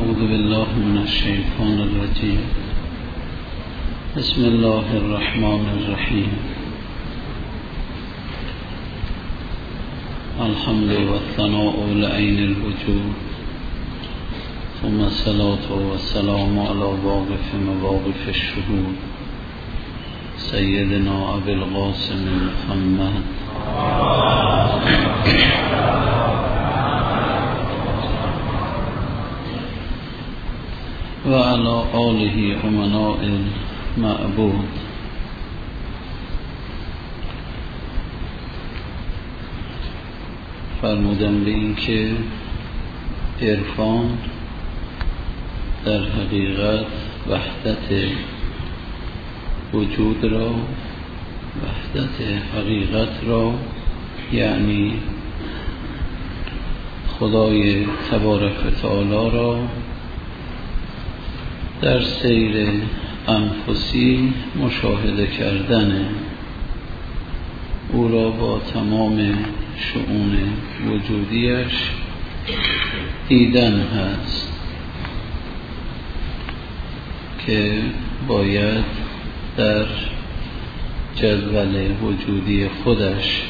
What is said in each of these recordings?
أعوذ بالله من الشيطان الرجيم. بسم الله الرحمن الرحيم. الحمد والثناء لعين الوجود، ثم الصلاة والسلام على واقف مواقف الشهود سيدنا أبي القاسم محمد و علی آله امناء المعبود. فرمودم به این که عرفان در حقیقت وحدت وجود را، وحدت حقیقت را، یعنی خدای تبارک و تعالی را در سیر انفسی مشاهده کردن، او را با تمام شؤون وجودیش دیدن هست که باید در جدول وجودی خودش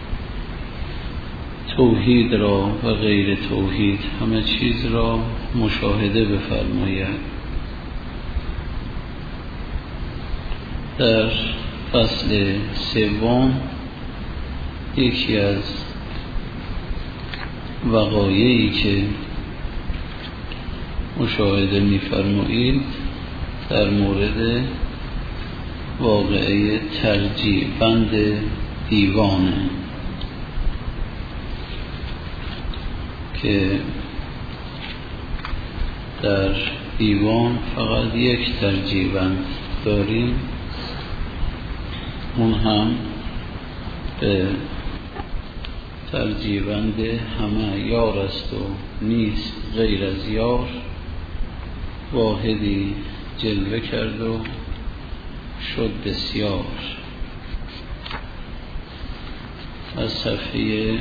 توحید را و غیر توحید همه چیز را مشاهده بفرماید. در فصل سوم یکی از وقایعی که مشاهده می‌فرمایید در مورد واقعه ترجیع بند دیوانه که در دیوان فقط یک ترجیع بند داریم، اون هم به ترجیع بند همه یار است و نیست غیر از یار. واحدی جلوه کرد و شد بسیار. از صفحه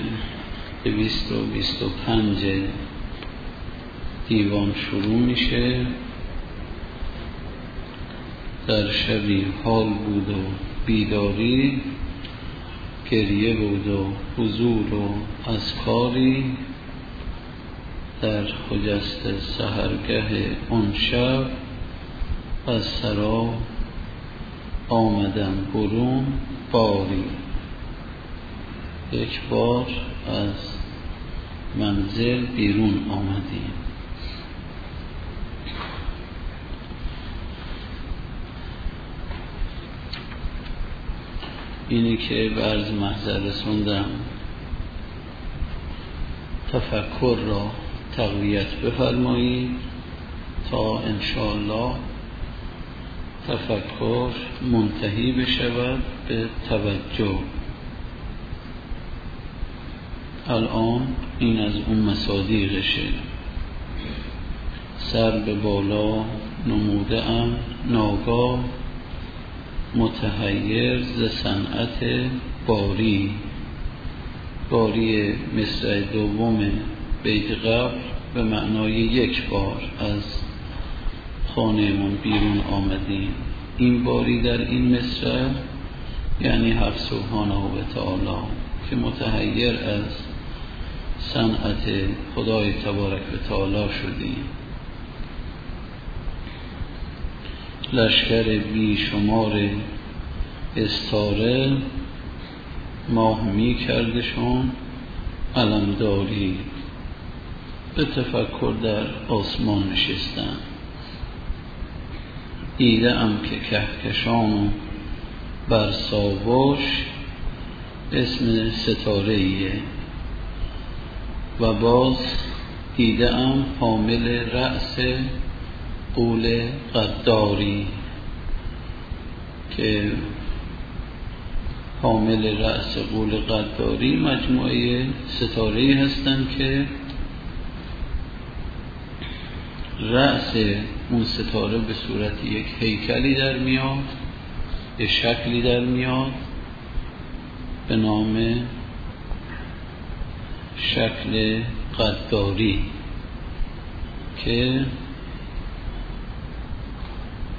225 دیوان شروع میشه. در شبی حال بود و بیداری، گریه بود و حضور و اذکاری، در خجست سحرگه آن شب از سرا آمدم برون باری. یک بار از منزل بیرون آمدیم. اینی که به عرض محضر رسوندم تفکر را تقویت بفرمایید تا انشاءالله تفکر منتهی بشود به توجه. الان این از اون مصادیقشه. سر به بالا نموده ام ناگاه، متحیر ز صنعت باری. باری مصرع دوم بیت قبل به معنای یک بار از خانه‌مون بیرون آمدیم. این باری در این مصرع یعنی حق سبحانه و تعالی که متحیر از صنعت خدای تبارک و تعالی شدیم. لشکر بی شمار استاره ماه می کردشون علمداری. به تفکر در آسمان نشستن. دیده ام که کهکشان و بر ساواش اسم ستاره ایه و باز دیده ام حامل رأس قول قداری که حامل رأس قول قداری مجموعه ستاره‌ای هستند که رأس اون ستاره به صورت یک هیکلی در میاد، یک شکلی در میاد به نام شکل قداری که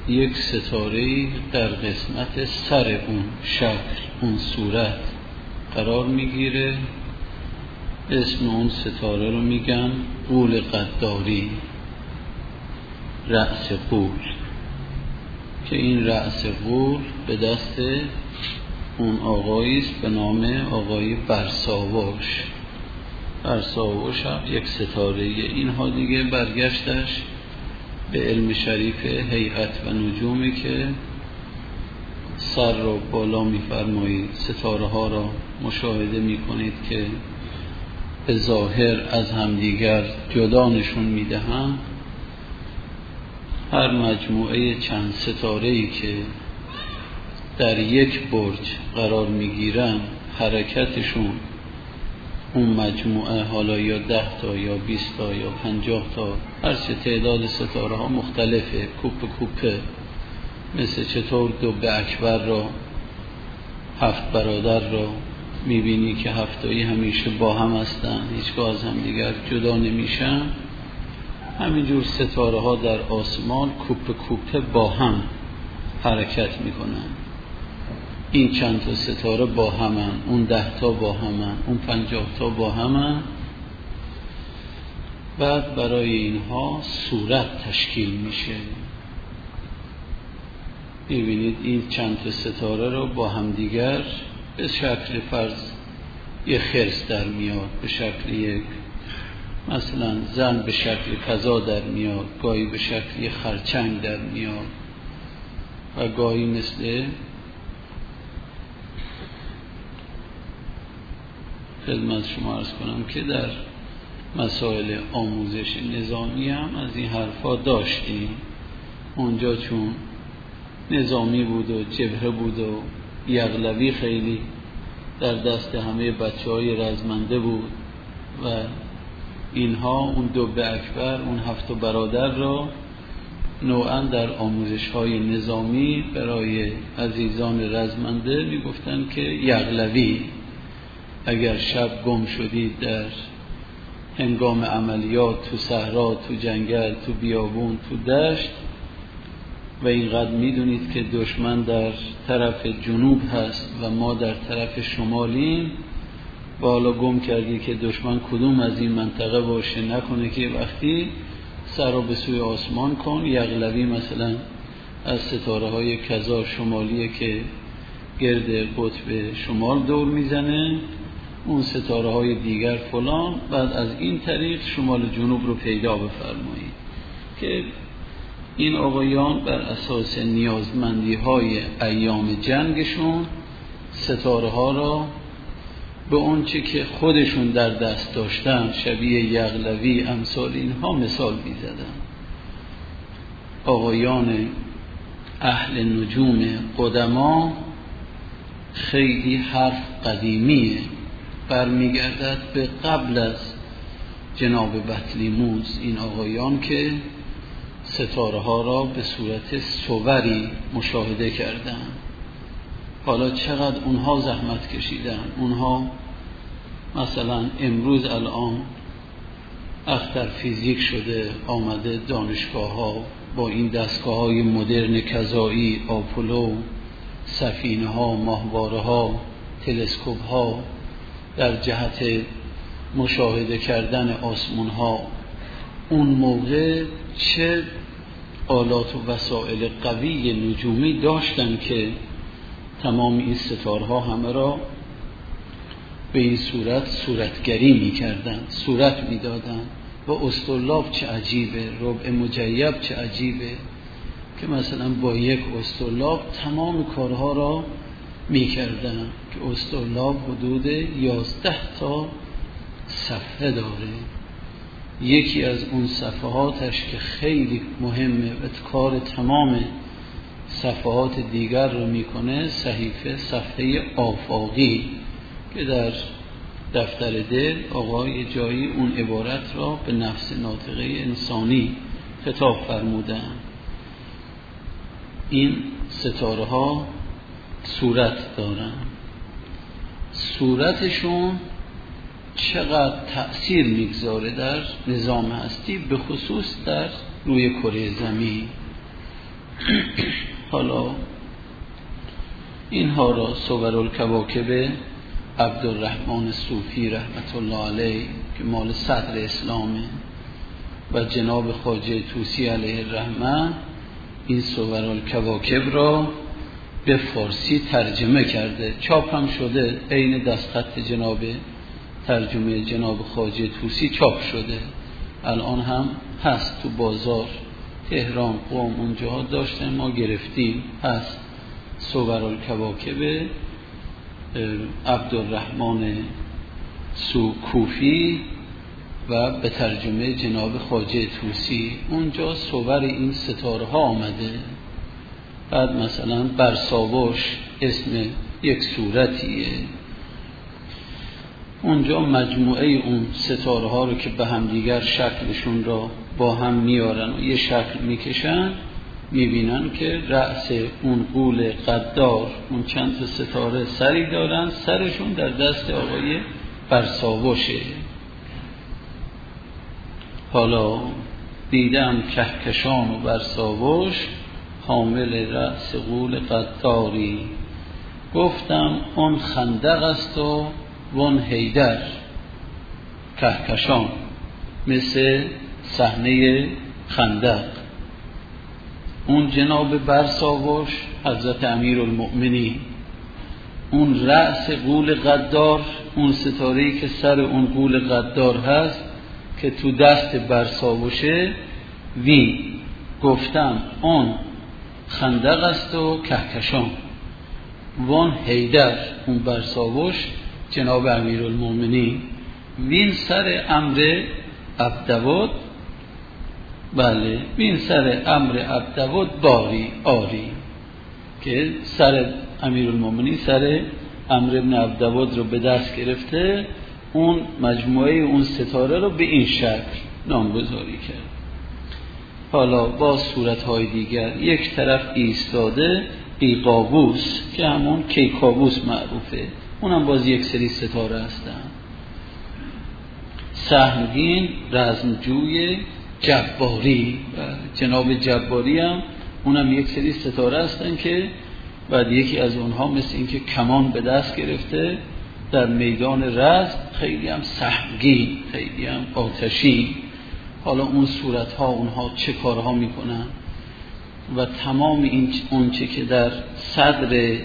یک ستاره در قسمت سر اون شکل، اون صورت قرار میگیره. اسم اون ستاره رو میگن غول قداری، رأس غول، که این رأس غول به دست اون آقایی است به نام آقای برساوش. برساوش هم یک ستاره. اینها دیگه برگشتش به علم شریف هیئت و نجومی که سر رو بالا می‌فرمایید، ستاره ها را مشاهده می‌کنید که به ظاهر از همدیگر جدا نشون میدهند. هر مجموعه چند ستاره‌ای که در یک برج قرار میگیرن، حرکتشون اون مجموعه، حالا یا 10 تا یا 20 تا یا 50 تا، هرچه تعداد ستاره ها مختلفه، کوپه، مثل چطور دو به اکبر را، 7 برادر را میبینی که هفتایی همیشه با هم هستن، هیچگاه از هم دیگر جدا نمیشن. همینجور ستاره ها در آسمان کوپه با هم حرکت میکنن. این چند تا ستاره با همن، اون 10 تا با همن، اون 50 تا با همن. بعد برای اینها صورت تشکیل میشه. ببینید این چند تا ستاره رو با هم دیگر به شکل فرض یه خرس در میاد، به شکل یک مثلا زن به شکل قضا در میاد، گاهی به شکل یک خرچنگ در میاد و گاهی مثل خدمت شما عرض کنم که در مسائل آموزش نظامی هم از این حرفا داشتیم. اونجا چون نظامی بود و جبهه بود و یغلبی خیلی در دست همه بچه‌های رزمنده بود و اینها اون دو به اکبر، اون 7 برادر را نوعا در آموزش‌های نظامی برای عزیزان رزمنده میگفتن که یغلبی، اگر شب گم شدید در هنگام عملیات تو صحرا، تو جنگل، تو بیابون، تو دشت و اینقدر میدونید که دشمن در طرف جنوب هست و ما در طرف شمالیم و حالا گم کردی که دشمن کدوم از این منطقه باشه، نکنه که وقتی سر رو به سوی آسمان کن. یغلبی مثلا از ستاره های کذا شمالیه که گرد قطب شمال دور میزنه، اون ستاره های دیگر فلان، بعد از این طریق شمال جنوب رو پیدا بفرمایید. که این آقایان بر اساس نیازمندی های ایام جنگشون ستاره ها را به اون چه که خودشون در دست داشتن، شبیه یغلبی امثال اینها مثال می‌زدن. آقایان اهل نجوم قدما خیلی حرف قدیمیه، برمیگردد به قبل از جناب بطلیموس. این آقایان که ستاره ها را به صورت صوری مشاهده کردن. حالا چقدر اونها زحمت کشیدن. اونها مثلا امروز الان اختر فیزیک شده، آمده دانشگاه ها با این دستگاه های مدرن کذایی، آپولو، سفینه ها، ماهواره ها، تلسکوپ ها در جهت مشاهده کردن آسمان ها. اون موقع چه آلات و وسایل قوی نجومی داشتن که تمام این ستارها همه را به این صورت صورتگری می کردن، صورت می دادن. و اسطرلاب چه عجیبه، ربع مجیب چه عجیبه که مثلا با یک اسطرلاب تمام کارها را می کردن، که اسطرلاب حدود 11 تا صفحه داره. یکی از اون صفحاتش که خیلی مهمه و کار تمام صفحات دیگر رو میکنه، صفحه آفاقی، که در دفتر دل آقای جایی اون عبارت را به نفس ناطقه انسانی خطاب فرمودن. این ستاره ها صورت دارن. صورتشون چقدر تأثیر میگذاره در نظام هستی، به خصوص در روی کره زمین. حالا اینها را صورالکواکب عبدالرحمن صوفی رحمت الله علیه که مال صدر اسلامه و جناب خواجه طوسی علیه الرحمه این صورالکواکب را به فارسی ترجمه کرده، چاپ هم شده، عین دستخط جناب ترجمه جناب خواجه طوسی چاپ شده، الان هم هست تو بازار تهران قم اونجا داشتن، ما گرفتیم، هست صورالکواکب عبدالرحمن کوفی و به ترجمه جناب خواجه طوسی. اونجا صور این ستاره ها آمده، بعد مثلا برساوش اسم یک صورتیه، اونجا مجموعه اون ستاره ها رو که به هم دیگر شکلشون را با هم میارن و یه شکل میکشن، میبینن که رأس اون غول قدار اون چند تا ستاره سری دارن، سرشون در دست آقای برساوشه. حالا دیدم کهکشان و برساوش حامل رأس غول قداری، گفتم اون خندق است و اون حیدر. کهکشان مثل صحنه خندق، اون جناب برساوش حضرت امیرالمؤمنین، اون رأس غول قدار اون ستاره‌ای که سر اون غول قدار هست که تو دست برساوشه، وین گفتم اون خندق است و کهکشان، وان حیدر اون برساوش جناب امیرالمؤمنین، وین سر امر عبدود، بله وین سر امر عبدود باری آری، که سر امیرالمؤمنین سر امر ابن عبدود رو به دست گرفته، اون مجموعه اون ستاره رو به این شکل نامگذاری کرد. حالا با صورت‌های دیگر، یک طرف ایستاده قیقابوس که همون کیکاووس معروفه، اونم باز یک سری ستاره هستن. سهمگین رزمجوی جباری، و جناب جباری هم اونم یک سری ستاره هستن که بعد یکی از اونها مثل این که کمان به دست گرفته در میدان رزم، خیلی هم سهمگین، خیلی هم آتشی. حالا اون صورت‌ها اونها چه کارها میکنن و تمام این اونچه که در صدر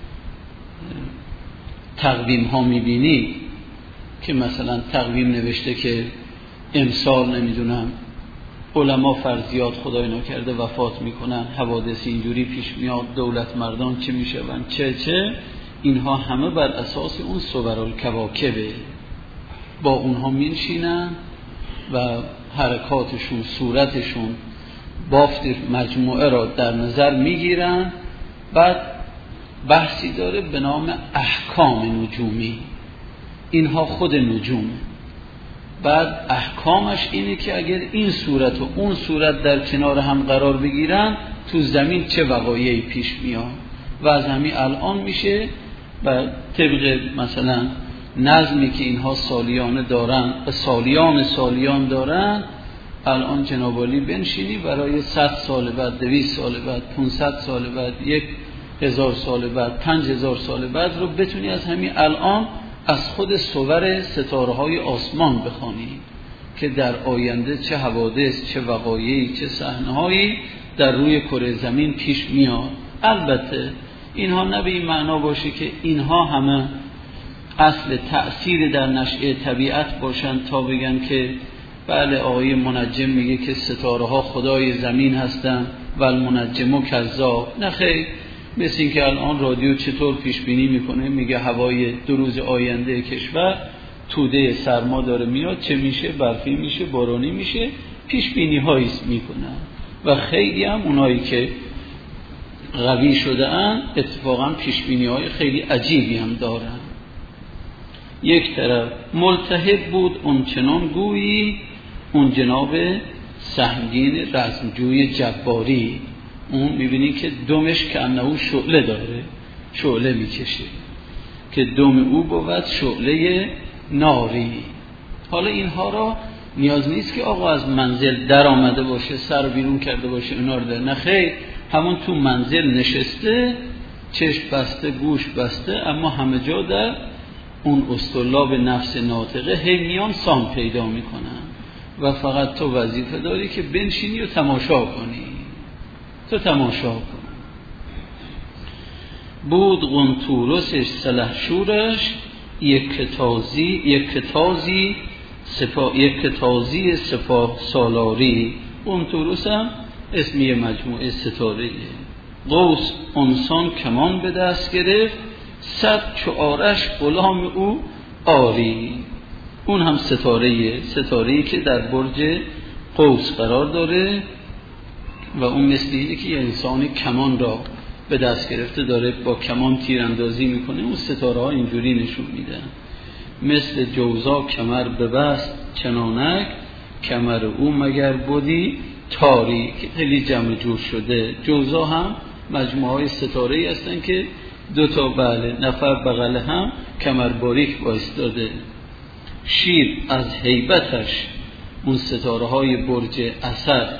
تقویم ها میبینی که مثلا تقویم نوشته که امسال نمیدونم علما فرضیات خدای نکرده وفات میکنن، حوادث اینجوری پیش میاد، دولت مردان چه میشون، چه اینها همه بر اساس اون صورالکواکبه. با اونها میشینن و حرکاتشون، صورتشون، بافت مجموعه را در نظر میگیرن. بعد بحثی داره به نام احکام نجومی، اینها خود نجوم. بعد احکامش اینه که اگر این صورت و اون صورت در کنار هم قرار بگیرن تو زمین چه وقایعی پیش میاد، و از همین الان میشه و طبق مثلا نظمی که اینها سالیانه دارن و سالیان دارن، الان جناب عالی بنشینی برای 100 سال بعد، 200 سال بعد، 500 سال بعد، 1000 سال بعد، 5000 سال بعد رو بتونی از همین الان از خود صور ستاره های آسمان بخوانی که در آینده چه حوادث، چه وقایعی، چه صحنه‌هایی در روی کره زمین پیش میاد. البته اینها نه به این معنا باشه که اینها همه اصل تأثیر در نشأه طبیعت باشن تا بگن که بله آقای منجم میگه که ستاره ها خدای زمین هستن و المنجم کذاب. نه خیر، مثل این که الان رادیو چطور پیش بینی میکنه، میگه هوای 2 روز آینده کشور توده سرما داره میاد، چه میشه، برفی میشه، بارانی میشه، پیش بینی هایی میکنن. و خیلی هم اونایی که قوی شده ان اتفاقا پیش بینی های خیلی عجیبی هم دارن. یک طرف ملتهب بود اون چنان گویی، اون جناب سهمگین رزمجوی جباری، اون میبینی که دمش که انهو شعله داره، شعله میکشه که دم او بود شعله ناری. حالا اینها را نیاز نیست که آقا از منزل در آمده باشه، سر بیرون کرده باشه اینا رو ده. نه خیر، همون تو منزل نشسته، چشم بسته، گوش بسته، اما همه جا در اون اصطلاب نفس ناطقه هی میان سام پیدا میکنن و فقط تو وظیفه داری که بنشینی و تماشا کنی. تو تماشا کن. بود قنطورسش سلحشورش، یک تازی سپاه سالاری. قنطورس هم اسمی مجموعه ستاره‌ایه. قوس انسان کمان به دست گرفت، صد چو آرش غلام او آری. اون هم ستاره‌ای که در برج قوس قرار داره و اون مثل که یه انسانی کمان را به دست گرفته داره با کمان تیراندازی میکنه. اون ستاره ها اینجوری نشون میدن. مثل جوزا کمر ببست چنانک، کمر او مگر بودی تاری. که خیلی جمع جور شده. جوزا هم مجموعه های ستاره‌ای هستن که دوتا نفر بغل هم کمر باریک بایستاده. شیر از هیبتش، اون ستاره های برج اسد.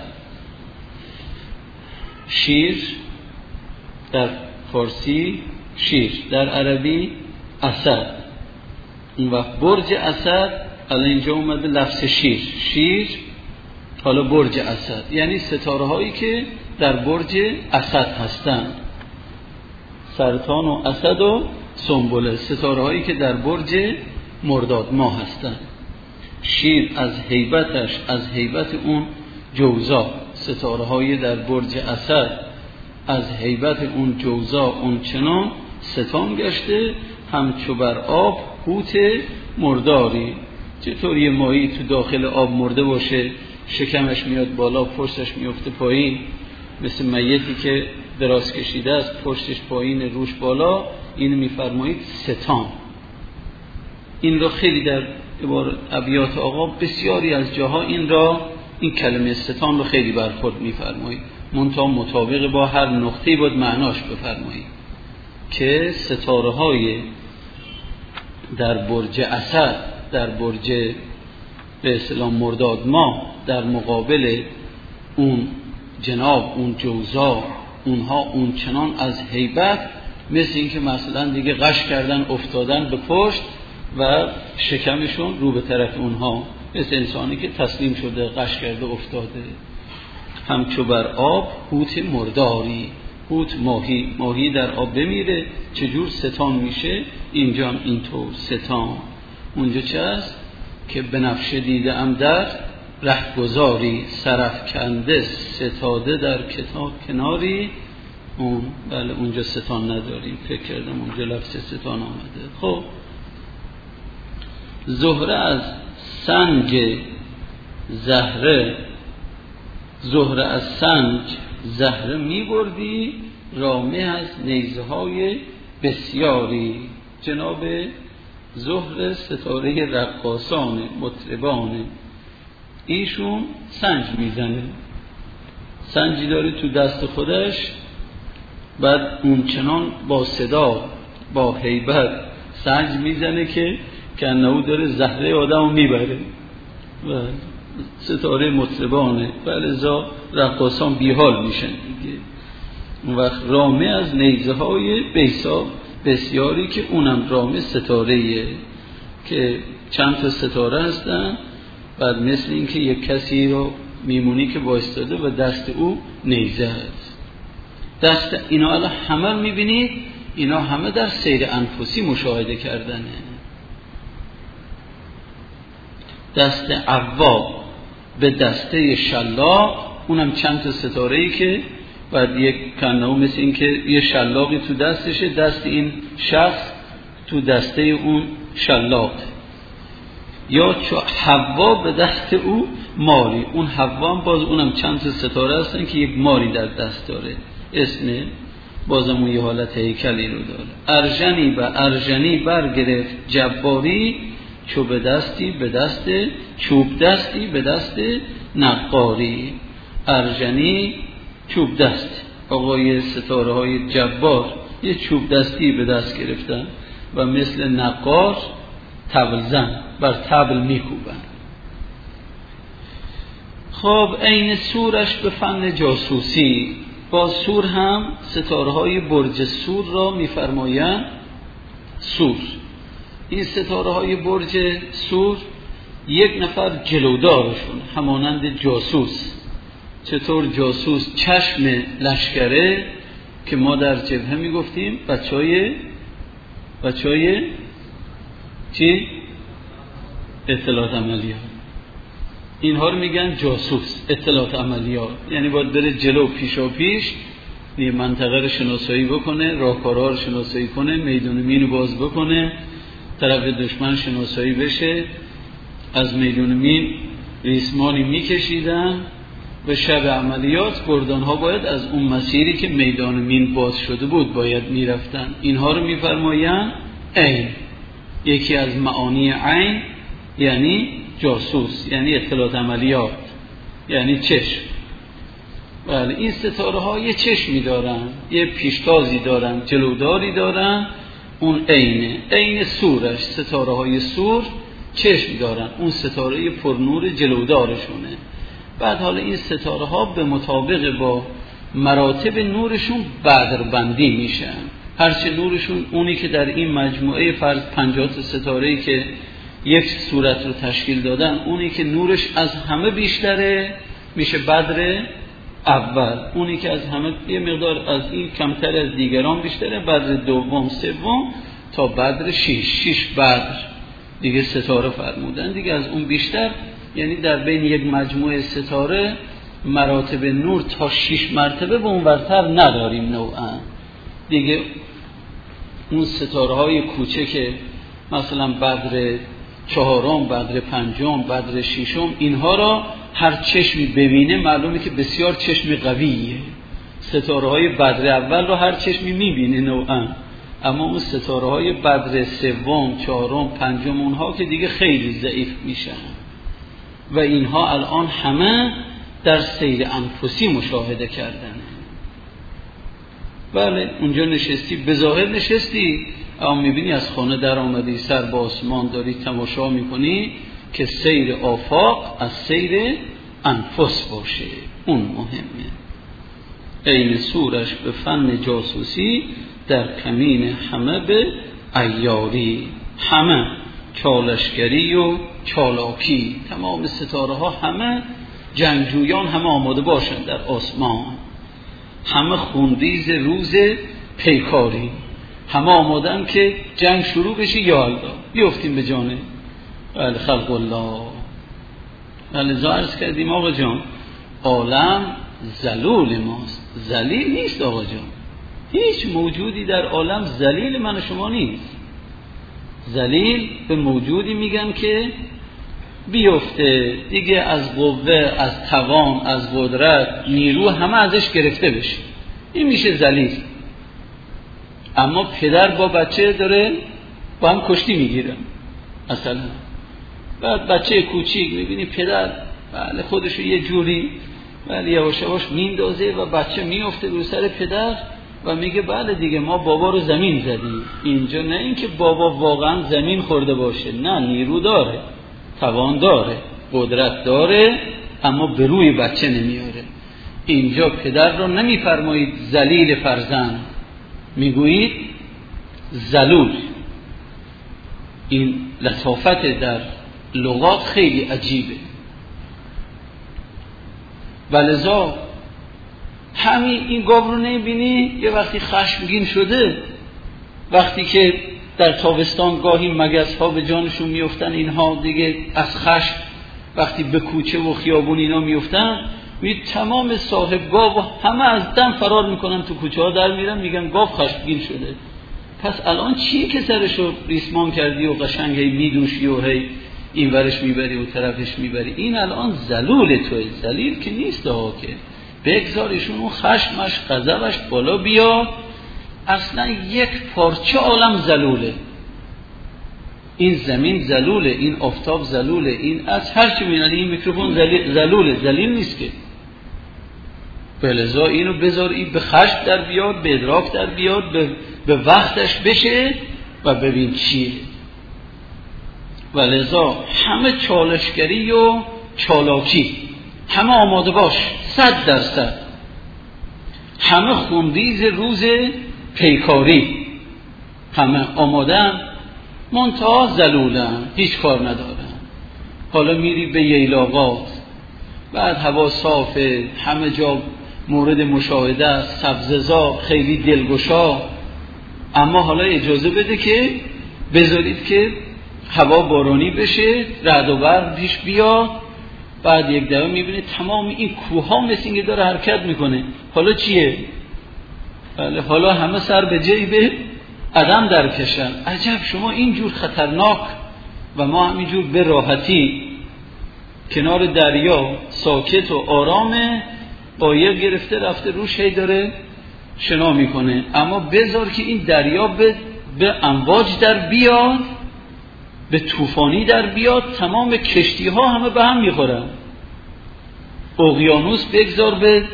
شیر در فارسی شیر، در عربی اسد. اون وقت برج اسد، الان اینجا اومده لفظ شیر، حالا برج اسد، یعنی ستاره هایی که در برج اسد هستند. سرطان و اسد و سنبله، ستاره هایی که در برج مرداد ماه هستند. شیر از هیبتش، از هیبت اون جوزا، ستاره های در برج اسد، از هیبت اون جوزا اون چنان ستان گشته، همچو بر آب حوت مرداری. چطور یه ماهی تو داخل آب مرده باشه، شکمش میاد بالا، پشتش میفته پایین، مثل میتی که دراز کشیده است، پشتش پایین، روش بالا. این میفرمایید ستان. این را خیلی در ابیات آقا بسیاری از جاها این کلمه ستان رو خیلی برخورد میفرمایید. منتها مطابق با هر نقطه‌ای باید معناش بفرمایید که ستاره های در برج اسد، در برج به اصطلاح مرداد ماه، در مقابل اون جناب اون جوزا، اونها اون چنان از هیبت، مثل این که مثلا دیگه غش کردن افتادن به پشت و شکمشون رو به طرف اونها، مثل انسانی که تسلیم شده غش کرده افتاده. همچو بر آب حوت مرداری. حوت ماهی در آب بمیره چجور ستان میشه، اینجا هم اینطور ستان. اونجا چه است که بنفشه دیده ام در رهگذاری، سرف کنده ستاده در کتاب کناری. اون بله اونجا ستان نداریم، فکر کردم اونجا لفظ ستان آمده. خب زهره از سنج زهره می بردی، رامه از نیزه های بسیاری. جناب زهره ستاره رقاصان مطربانه، ایشون سنج میزنه، سنجی داره تو دست خودش، بعد اون چنان با صدا با هیبت سنج میزنه که کنهو داره زهره آدمو میبره. و ستاره مطربانه، فلذا رقاصان بیحال میشن دیگه. اون وقت رامه از نیزه های بسیاری، که اونم رامه ستاره‌ایه که چند تا ستاره هستن. بعد مثل این که یک کسی رو میمونی که بایستاده و دست او نیزه هست. دست اینا الان همه میبینید، اینا همه در سیر انفسی مشاهده کردنه. دست عواب به دسته شلاق، اونم چند تا ستاره‌ای که بعد یک کنهو مثل این که یه شلاقی تو دستشه، دست این شخص تو دسته اون شلاق. یا چو حوا به دست او ماری، اون حوا هم باز اونم چند تا ستاره هستن که یک ماری در دست داره، اسم بازم اون یه حالت هیکلی رو داره. ارژنی و ارژنی برگرفت جباری، چو به دستی به دست چوب دستی به دست نقاری. ارژنی چوب دست، آقای ستاره های جبار یه چوب دستی به دست گرفتن و مثل نقار طبل زن بر طبل میکوبن. خب عین سورش به فن جاسوسی، با سور هم ستاره های برج سور را می‌فرمایند سور. این ستاره های برج سور یک نفر جلودارشون همانند جاسوس. چطور جاسوس چشم لشکره که ما در جبهه میگفتیم بچهای چی؟ اطلاعات عملیات. اینها رو میگن جاسوس، اطلاعات عملیات. یعنی باید بره جلو پیشا پیش یه منطقه رو شناسایی بکنه، راهکارها رو شناسایی کنه، میدان مین رو باز بکنه، طرف دشمن شناسایی بشه. از میدان مین ریسمانی میکشیدن و شب عملیات گردانها باید از اون مسیری که میدان مین باز شده بود باید میرفتن. اینها رو میفرمایند عین. یکی از معانی عین یعنی جاسوس، یعنی اطلاعات عملیات، یعنی چشم. بله، این ستاره ها یه چشمی دارن، یه پیشتازی دارن، جلوداری دارن. اون عین سورش، ستاره های سور چشم دارن، اون ستاره پرنور جلودارشونه. بعد حالا این ستاره ها به مطابق با مراتب نورشون بدربندی میشن. هرچه نورشون، اونی که در این مجموعه فرض 50 ستاره‌ای که یک صورت رو تشکیل دادن، اونی که نورش از همه بیشتره میشه بدر اول. اونی که از همه یه مقدار از این کمتر از دیگران بیشتره بدر دوم، سوم تا بدر 6 بدر دیگه ستاره فرمودن دیگه. از اون بیشتر یعنی در بین یک مجموعه ستاره مراتب نور تا 6 مرتبه به اون ورتر نداریم نوعا دیگه. اون ستاره های کوچک مثلا بدر 4، بدر 5، بدر 6، اینها را هر چشمی ببینه معلومه که بسیار چشم قویه. ستاره های بدر اول را هر چشمی میبینه نوعا، اما اون ستاره های بدر 3، 4، 5 اونها که دیگه خیلی ضعیف میشن. و اینها الان همه در سیر انفسی مشاهده کردن. بله، اونجا نشستی، به ظاهر نشستی، اما میبینی از خانه در آمدی، سر با آسمان داری تماشا میکنی که سیر آفاق از سیر انفس باشه. اون مهمه. عین سورش به فن جاسوسی، در کمین همه به عیاری. همه چالشگری و چالاکی، تمام ستاره ها همه جنگجویان، همه آماده باشن در آسمان. همه خونریز روز پیکاری، همه آمادن که جنگ شروع بشه یا الله بیفتیم به جانه خلق الله. لذا عرض کردیم آقا جان عالم ذلول ماست، ذلیل نیست آقا جان. هیچ موجودی در عالم ذلیل من و شما نیست. ذلیل به موجودی میگن که بیفته دیگه، از قوه، از توان، از قدرت، نیرو همه ازش گرفته بشه، این میشه ذلیل. اما پدر با بچه داره با هم کشتی میگیرن مثلا، بعد بچه کوچیک میبینی پدر بله خودشو یه جوری بله یواش یواش میندازه و بچه میفته رو سر پدر و میگه بله دیگه ما بابا رو زمین زدیم. اینجا نه اینکه بابا واقعا زمین خورده باشه، نه، نیرو داره، توان داره، قدرت داره، اما به روی بچه نمیاره. اینجا پدر رو نمیفرمایید ذلیل فرزند، میگویید ذلول. این لطافت در لغات خیلی عجیبه. ولذا همین این گاو رو نمیبینی یه وقتی خشمگین شده، وقتی که در تابستان گاهی مگس ها به جانشون میفتن، اینها دیگه از خشم وقتی به کوچه و خیابون اینا میفتن، تمام صاحب گاو همه از دم فرار میکنن، تو کوچه ها در میرن، میگن گاو خشمگین شده. پس الان چیه که سرشو ریسمان کردی و قشنگ هی میدوشی و هی این ورش میبری و طرفش میبری؟ این الان ذلول توی، ذلیل که نیست ها، که بگذاریشون اون خشمش غضبش بالا بیا. اصلا یک پارچه عالم ذلوله. این زمین ذلوله، این آفتاب ذلوله، این از هر چی میاد، این میکروفون ذلوله، ذلیل نیست که. بلذا اینو بذار این به خشم در بیاد، به ادراک در بیاد، به وقتش بشه و ببین چیه. ولذا همه چالشگری و چالاکی، همه آماده باش 100%. همه خونریز روز پیکاری، همه آمادن منتها زلولن، هیچ کار ندارن. حالا میری به ییلاقات، بعد هوا صافه، همه جا مورد مشاهده است، سبززار، خیلی دلگشا، اما حالا اجازه بده که بذارید که هوا بارانی بشه، رعد و برق پیش بیاد، بعد یک دفعه میبینید تمام این کوها مثل اینکه داره حرکت میکنه. حالا چیه؟ بله، حالا همه سر به جیب عدم درکشن. عجب، شما اینجور خطرناک و ما همینجور به راحتی کنار دریا ساکت و آرامه، قایق گرفته رفته روش، هی داره شنا میکنه. اما بذار که این دریا به امواج در بیاد، به طوفانی در بیاد، تمام کشتی ها همه به هم میخورن. اقیانوس بگذار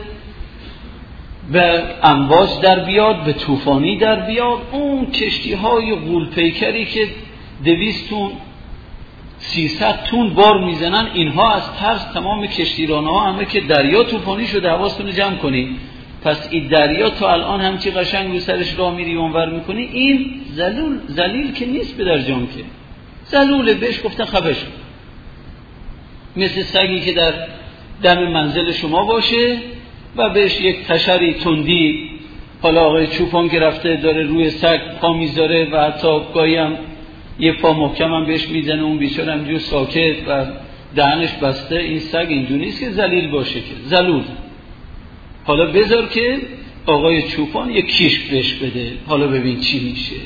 به امواج در بیاد، به طوفانی در بیاد، اون کشتی های غول پیکری که 200 تن 300 تن بار میزنن، اینها از ترس تمام کشتیران ها همه که دریا طوفانی شده، حواستون جمع کنید. پس این دریا تا الان همچی قشنگ رو سرش راه میری اونور میکنی، این ذلیل که نیست به در جان، که ذلوله، بهش گفتن خفش، مثل سگی که در دم منزل شما باشه و بهش یک تشری تندی، حالا آقای چوپان که رفته داره روی سگ پا میذاره و حتی گاهی هم یه پا محکم هم بهش میزنه، اون بیچاره همجور ساکت و دهنش بسته. این سگ اینجور نیست که ذلیل باشه، که ذلول. حالا بذار که آقای چوپان یک کیش بهش بده، حالا ببین چی میشه.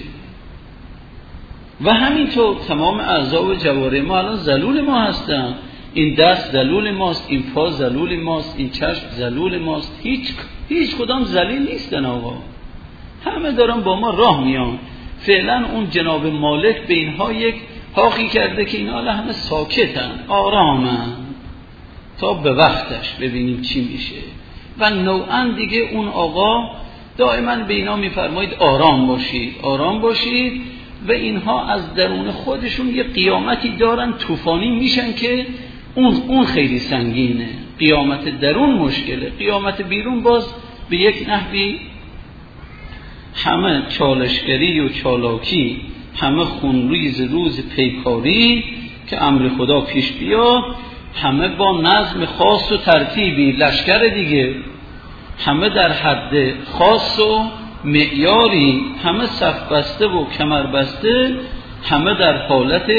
و همینطور تمام اعضا و جوارح ما الان ذلول ما هستن. این دست ذلول ماست، این پا ذلول ماست، این چشم ذلول ماست. هیچ کدام ذلیل نیستن آقا، همه دارن با ما راه میان. فعلا اون جناب مالک به اینها یک حاقی کرده که اینا همه ساکتن، آرامن، تا به وقتش ببینیم چی میشه. و نوعا دیگه اون آقا دائما به اینا میفرمایید آرام باشید، آرام باشید. و اینها از درون خودشون یه قیامتی دارن، طوفانی میشن که اون خیلی سنگینه. قیامت درون مشکله، قیامت بیرون باز به یک نحوی همه چالشگری و چالاکی، همه خونریز روز پیکاری که امر خدا پیش بیاد، همه با نظم خاص و ترتیبی، لشکر دیگه، همه در حد خاص و معیاری، همه صف بسته و کمر بسته، همه در حالت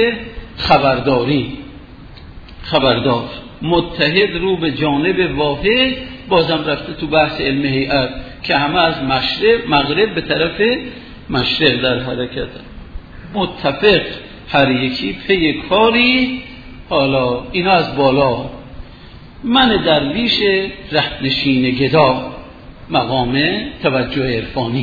خبردار، متحد رو به جانب واحد. بازم رفته تو بحث علم هیئت که همه از مغرب به طرف مشرق در حرکت، متفق هر یکی پی کاری. حالا اینا از بالا، من درویش رهنشین گدا، مقام توجه عرفانی.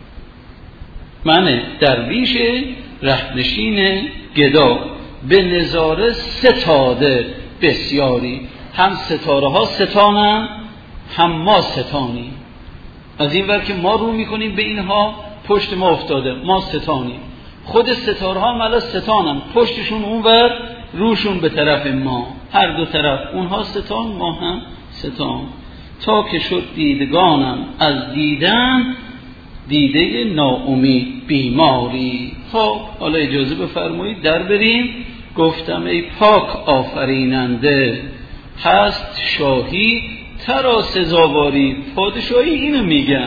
من درویش رهنشین گدا، به نظاره ستاده بسیاری. هم ستاره ها ستانن، هم ما ستانی. از این ور که ما رو میکنیم به اینها، پشت ما افتاده، ما ستانیم. خود ستاره ها ملا ستانن، پشتشون اون ور، روشون به طرف ما، هر دو طرف، اونها ستان ما هم ستان. تا که شد دیدگانم از دیدن، دیده ناامید بیماری. خب حالا اجازه بفرمایید در بریم. گفتم ای پاک آفریننده، هست شاهی ترا سزاواری. پادشاهی اینو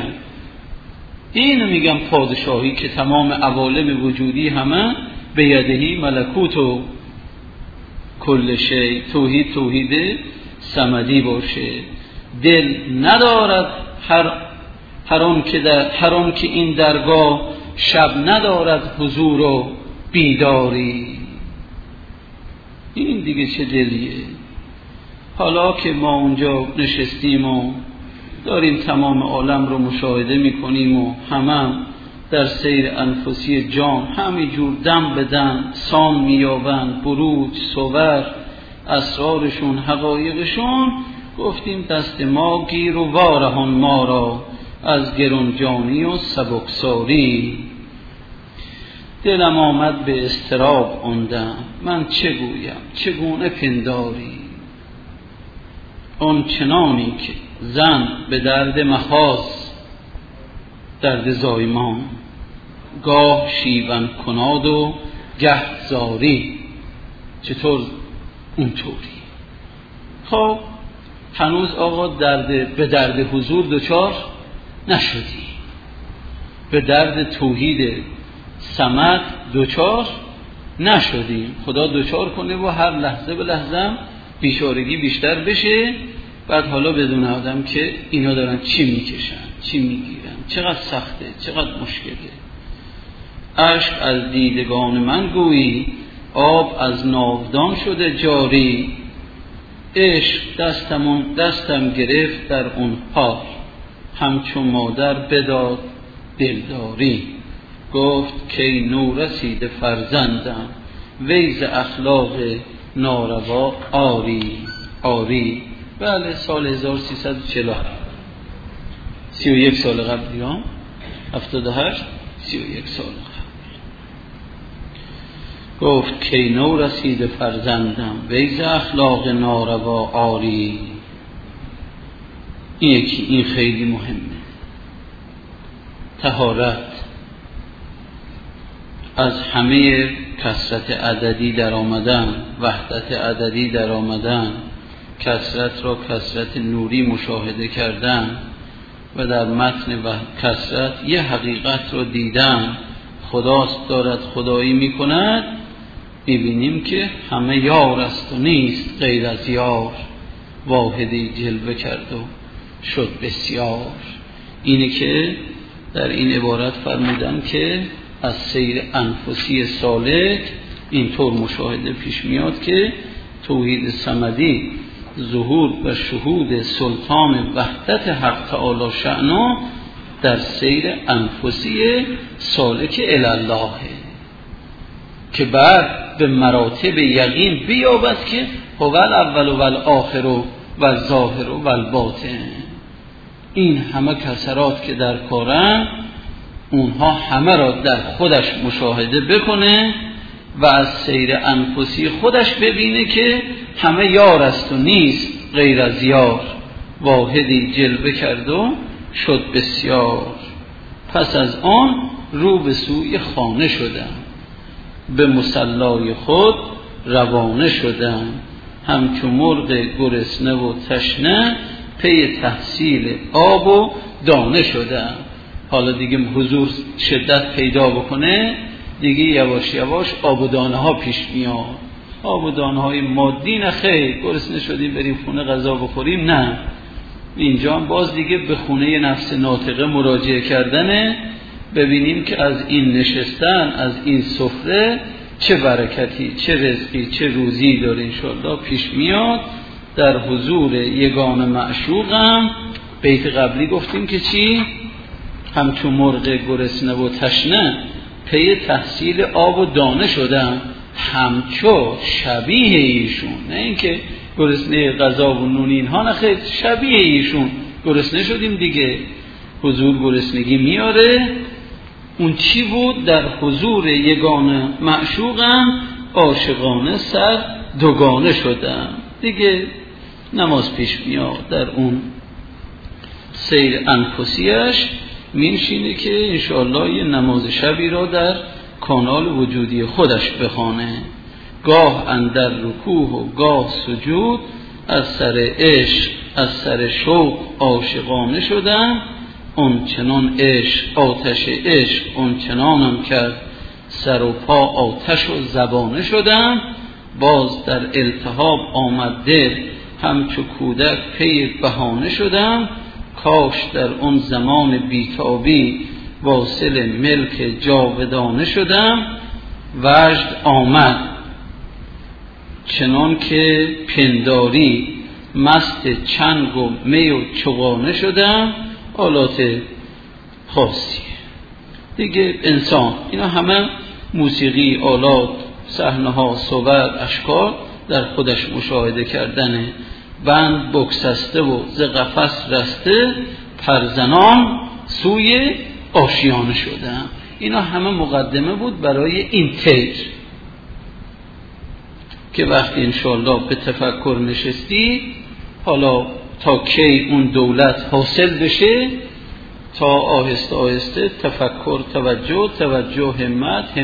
میگم پادشاهی که تمام عوالم وجودی همه به یدهی ملکوت و کل شی، توحید صمدی باشه. دل ندارد هر آن که این درگاه، شب ندارد حضور و بیداری. این دیگه چه دلیه؟ حالا که ما اونجا نشستیم و داریم تمام عالم رو مشاهده میکنیم و همه در سیر انفسی جان همین جور دم به دم سام میابند، بروج، صور، اسرارشون، حقایقشون. گفتیم دست ما گیر و وارهان ما را از گرانجانی و سبکساری. دلم آمد به اضطراب اندم، من چه گویم چگونه پنداری. آن چنانی که زن به درد مخاض درد زایمان، گاه شیون کناد و گه زاری. چطور اونطوری؟ خب هنوز آقا به درد حضور دچار نشدی، به درد توحید صمد دچار نشدیم. خدا دچار کنه و هر لحظه به لحظه بیچارگی بیشتر بشه. بعد حالا بدون آدم که اینا دارن چی میکشن، چی میگیرن، چقدر سخته، چقدر مشکله. اشک از دیدگان من گویی، آب از ناودان شده جاری. عشق دستم گرفت در اون حال، همچون مادر بداد دلداری. گفت که نور رسید فرزندم، ویز اخلاق ناروا آری. بله سال 1347، 31 سال قبلی هم 78، 31 سال قبل. گفت که نور رسید فرزندم، ویز اخلاق ناروا آری. این خیلی مهمه. طهارت از همه کثرت عددی در آمدن، وحدت عددی در آمدن، کثرت را کثرت نوری مشاهده کردن و در متن و کثرت یه حقیقت را دیدن. خداست دارد خدایی میکند، ببینیم که همه یار است و نیست غیر از یار. واحدی جلوه کرد و شد بسیار. اینه که در این عبارت فرمودن که از سیر انفسی سالک اینطور مشاهده پیش میاد که توحید صمدی، ظهور و شهود سلطان وحدت حق تعالی شأنه در سیر انفسی سالک الالله، که بعد به مراتب یقین بیابد که هو الاول و الاخر و الظاهر و الباطن. این همه کسرات که در کارن، اونها همه را در خودش مشاهده بکنه و از سیر انفسی خودش ببینه که همه یار است و نیست غیر از یار. واحدی جلوه کرد و شد بسیار. پس از آن رو به سوی خانه شدم، به مصلای خود روانه شدم. همچون مرغ گرسنه و تشنه، پی تحصیل آب و دانه شدم. حالا دیگه حضور شدت پیدا بکنه، دیگه یواش یواش آب و دانه ها پیش میاد. آب و دانه های مادی نه خیر، گرسنه شدیم بریم خونه غذا بخوریم، نه. اینجا هم باز دیگه به خونه نفس ناطقه مراجعه کردنه، ببینیم که از این نشستن، از این سفره چه برکتی، چه رزقی، چه روزی داره انشاءالله پیش میاد. در حضور یگان معشوقم، بیت قبلی گفتیم که چی؟ همچون مرغ گرسنه و تشنه، پی تحصیل آب و دانه شدم. همچو شبیه ایشون، نه اینکه گرسنه غذا و نون اینها، نه خیر، شبیه ایشون گرسنه شدیم دیگه. حضور گرسنگی میاره. اون چی بود؟ در حضور یگان معشوقم، عاشقانه سر دوگانه شدم. دیگه نماز پیش میاد، در اون سیر انفسیش میشینه که انشاءالله یه نماز شبی را در کانال وجودی خودش بخوانه. گاه اندر رکوع و گاه سجود، از سر عشق از سر شوق عاشقانه شدم. اون چنان عشق آتش عشق اون چنانم کرد، سر و پا آتش و زبانه شدم. باز در التهاب آمد دل، همچو کودک پی بهانه شدم. کاش در اون زمان بیتابی، واصل ملک جاودانه شدم. وجد آمد چنان که پنداری، مست چنگ و می و چغانه شدم. آلات خاصی دیگه انسان، اینا همه موسیقی، آلات، صحنه ها، صور، اشکال در خودش مشاهده کردنه. بند بگسسته و ز قفس رسته، پرزنان سوی آشیانه شدم. اینا همه مقدمه بود برای این تیر که وقتی انشاءالله به تفکر نشستی، حالا تا کی اون دولت حاصل بشه، تا آهسته آهسته تفکر، توجه، همت،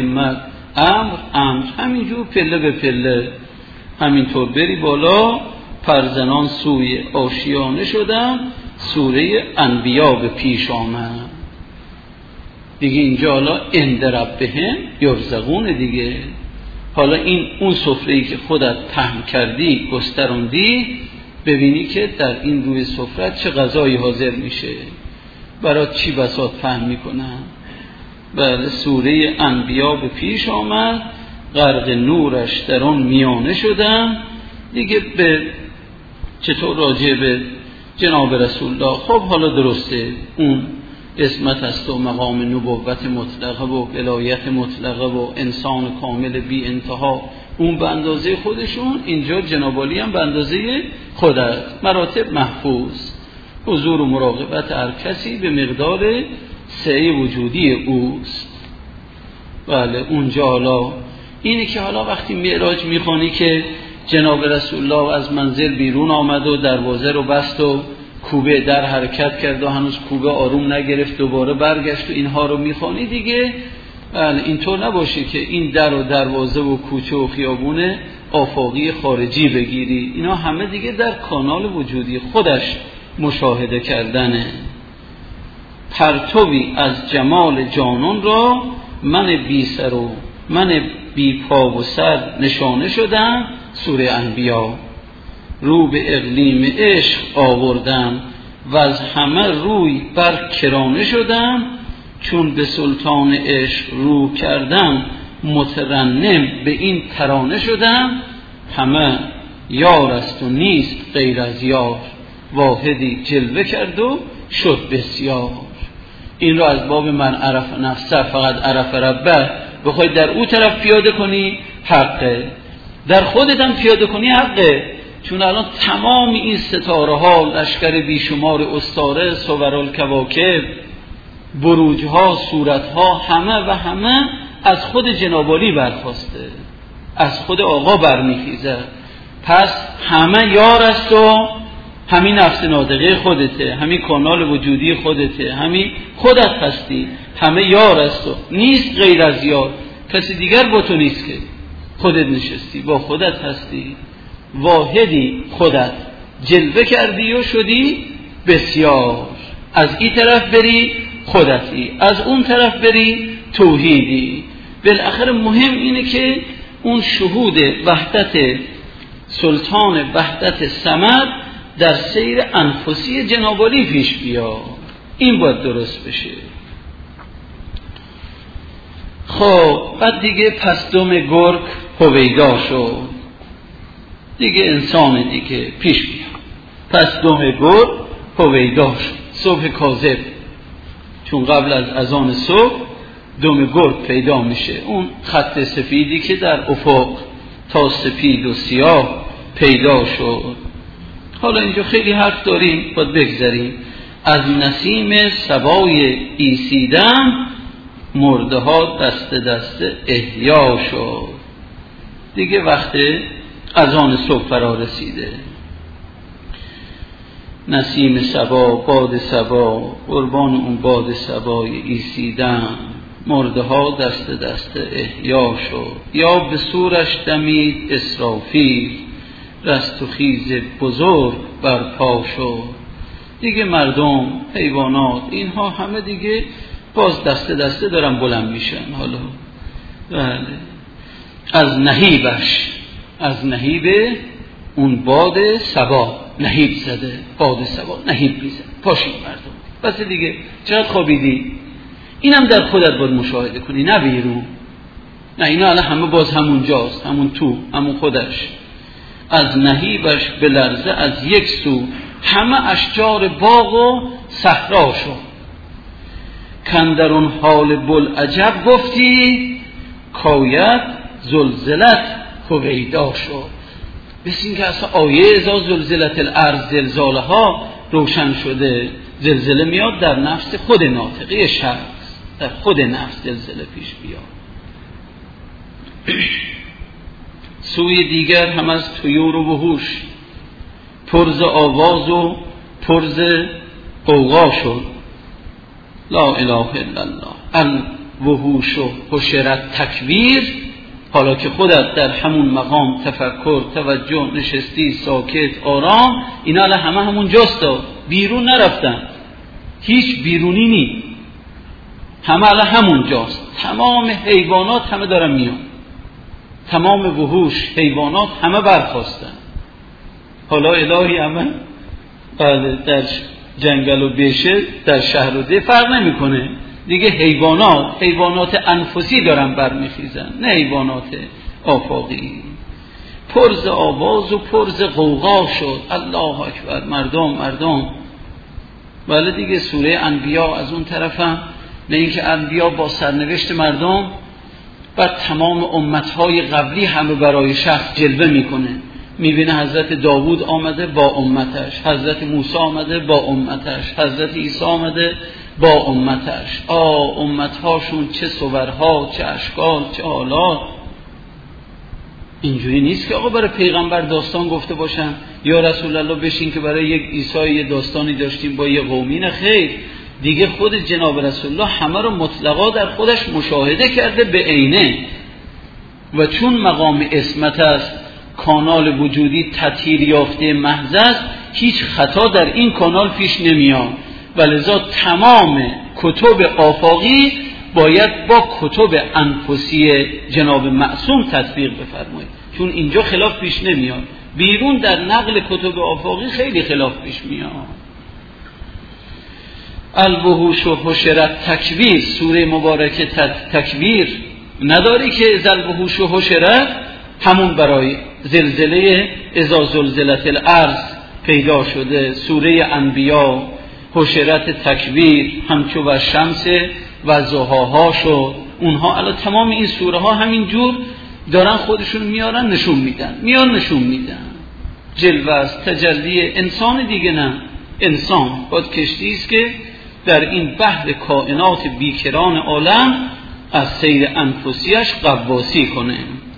امر، همینجور پله به پله همینطور بری بالا. پرزنان سوی آشیانه شدن، سوره انبیا به پیش آمد دیگه. اینجا حالا عند ربهم یرزقون دیگه. حالا این اون سفره‌ای که خودت پهن کردی، گستروندی، ببینی که در این روی سفره چه غذایی حاضر میشه، برات چی بساط پهن میکنن. بله، سوره انبیا به پیش آمد، غرق نورش در آن میانه شدن دیگه. به چطور راجع به جناب رسول الله، خب حالا درسته اون اسمت است و مقام نبوت مطلقه و ولایت مطلقه و انسان کامل بی انتها، اون به اندازه خودشون. اینجا جناب علی هم به اندازه خودت، مراتب محفوظ. حضور و مراقبت هر کسی به مقدار سعی وجودی اوست. بله، اونجا حالا اینی که حالا وقتی معراج میخوانی که جناب رسول الله از منزل بیرون آمد و دروازه رو بست و کوبه در حرکت کرد و هنوز کوبه آروم نگرفت، دوباره برگشت و اینها رو میخوانی دیگه. اینطور نباشه که این در و دروازه و کوچه و خیابون آفاقی خارجی بگیری، اینا همه دیگه در کانال وجودی خودش مشاهده کردنه. پرتوی از جمال جانان را من بی سر و من بی پا و سر نشانه شدم، سوره انبیا. رو به اقلیم عشق آوردم و از همه روی بر کرانه شدم، چون به سلطان عشق رو کردم مترنم به این ترانه شدم. همه یار است و نیست غیر از یار، واحدی جلوه کرد و شد بسیار. این رو از باب من عرف نفسه فقط عرف ربه بخوای در او طرف پیاده کنی حقه، در خودت هم پیاده کنی حقه. چون الان تمام این ستاره ها، لشکر بیشمار استاره، صورال کواکب، بروج ها، صورت ها، همه از خود جناب علی برخواسته، از خود آقا برمیخیزه. پس همه یار است و همین نفس ناطقه خودته، همین کانال وجودی خودته، همین خودت هستی. همه یار است و نیست غیر از یار، کسی دیگر با تو نیست که خودت نشستی، با خودت هستی. واحدی خودت جلوه کردی و شدی بسیار. از این طرف بری خودتی، از اون طرف بری توحیدی. بالاخره مهم اینه که اون شهود وحدت سلطان وحدت صمد در سیر انفسی جناب علی پیش بیاد. این باید درست بشه. خب بعد دیگه پس دم گرگ هویدا شد دیگه، انسان دیگه پیش بیاد. پس دم گرگ هویدا شد، صبح کاذب، چون قبل از اذان صبح دم گرگ پیدا میشه، اون خط سفیدی که در افق تا سپید و سیاه پیدا شد. حالا اینجا خیلی حرف داریم، باید بگذاریم. از نسیم صبای ایسیدن، مرده ها دست دست احیا شد دیگه. وقت اذان صبح فرا رسیده. نسیم صبا، باد صبا، قربان اون باد صبای ایسیدن، مرده ها دست دست احیا شد. یا به صورش دمید اسرافیل، رست و خیز بزرگ برپا شد دیگه. مردم، حیوانات، اینها همه دیگه باز دسته دسته دارن بلند میشن. حالا بله، از نهیبش، از نهیب اون باد صبا، نهیب زده، باد صبا نهیب میزن، پاشید مردم. بس دیگه چقدر خوابیدی. اینم در خودت باید مشاهده کنی، نه بیرون. نه اینا الان همه باز همونجاست، همون تو، همون خودش. از نهیبش به لرزه از یک سو، همه اشجار باغ و صحرا شد. کاندر اون حال بوالعجب گفتی، کاید زلزلت هویدا شد. بس این که اصلا آیه ازا زلزلت الارض، زلزاله ها روشن شده. زلزله میاد در نفس خود ناطقه شخص، در خود نفس زلزله پیش بیاد. سوی دیگر هم از طیور و وحوش، پرز آواز و پرز غوغا شد. لا اله الا الله. الوحوش و حشرت تکویر، حالا که خودت در همون مقام تفکر، توجه، نشستی، ساکت، آرام، اینا الان همون جاست، بیرون نرفتن، هیچ بیرونی نی، همه الان همون جاست. تمام حیوانات همه دارن میان، تمام وحوش، حیوانات همه برخواستن. حالا الهی همه در جنگل و بیشه، در شهر و ده فرق نمیکنه دیگه. حیوانات انفسی دارن برمیخیزن، نه حیوانات آفاقی. پرز آواز و پرز غوغا شد. الله اکبر. مردم بله دیگه. سوره انبیا از اون طرفم، نه اینکه انبیا با سرنوشت مردم بر تمام امتهای قبلی همه برای شخص جلوه میکنه. میبینه حضرت داوود آمده با امتش، حضرت موسی آمده با امتش، حضرت عیسی آمده با امتش. امتهاشون چه صورها، چه اشکال، چه حالات. اینجوری نیست که آقا برای پیغمبر داستان گفته باشن یا رسول الله بشین که برای یک عیسی یه داستانی داشتیم با یه قومی. نه خیر، دیگه خود جناب رسول الله همه رو مطلقا در خودش مشاهده کرده به عینه، و چون مقام عصمت است، کانال وجودی تطهیر یافته محض است، هیچ خطا در این کانال پیش نمیاد، ولذا تمام کتب آفاقی باید با کتب انفسی جناب معصوم تطبیق بفرمایید، چون اینجا خلاف پیش نمیاد. بیرون در نقل کتب آفاقی خیلی خلاف پیش میاد. الوحوش و حشرت تکویر، سوره مبارکه تکویر نداری که الوحوش و حشرت همون برای زلزله اذا زلزلت الارض پیدا شده. سوره انبیا حشرت تکویر همچو و شمس و ضحاها شد. اونها الان تمام این سوره ها همینجور دارن خودشون میارن نشون میدن. جلوه است، تجلی انسان دیگه. نه، انسان باید کشتی است که در این بحر کائنات بیکران عالم از سیر انفسیش غواصی کنه.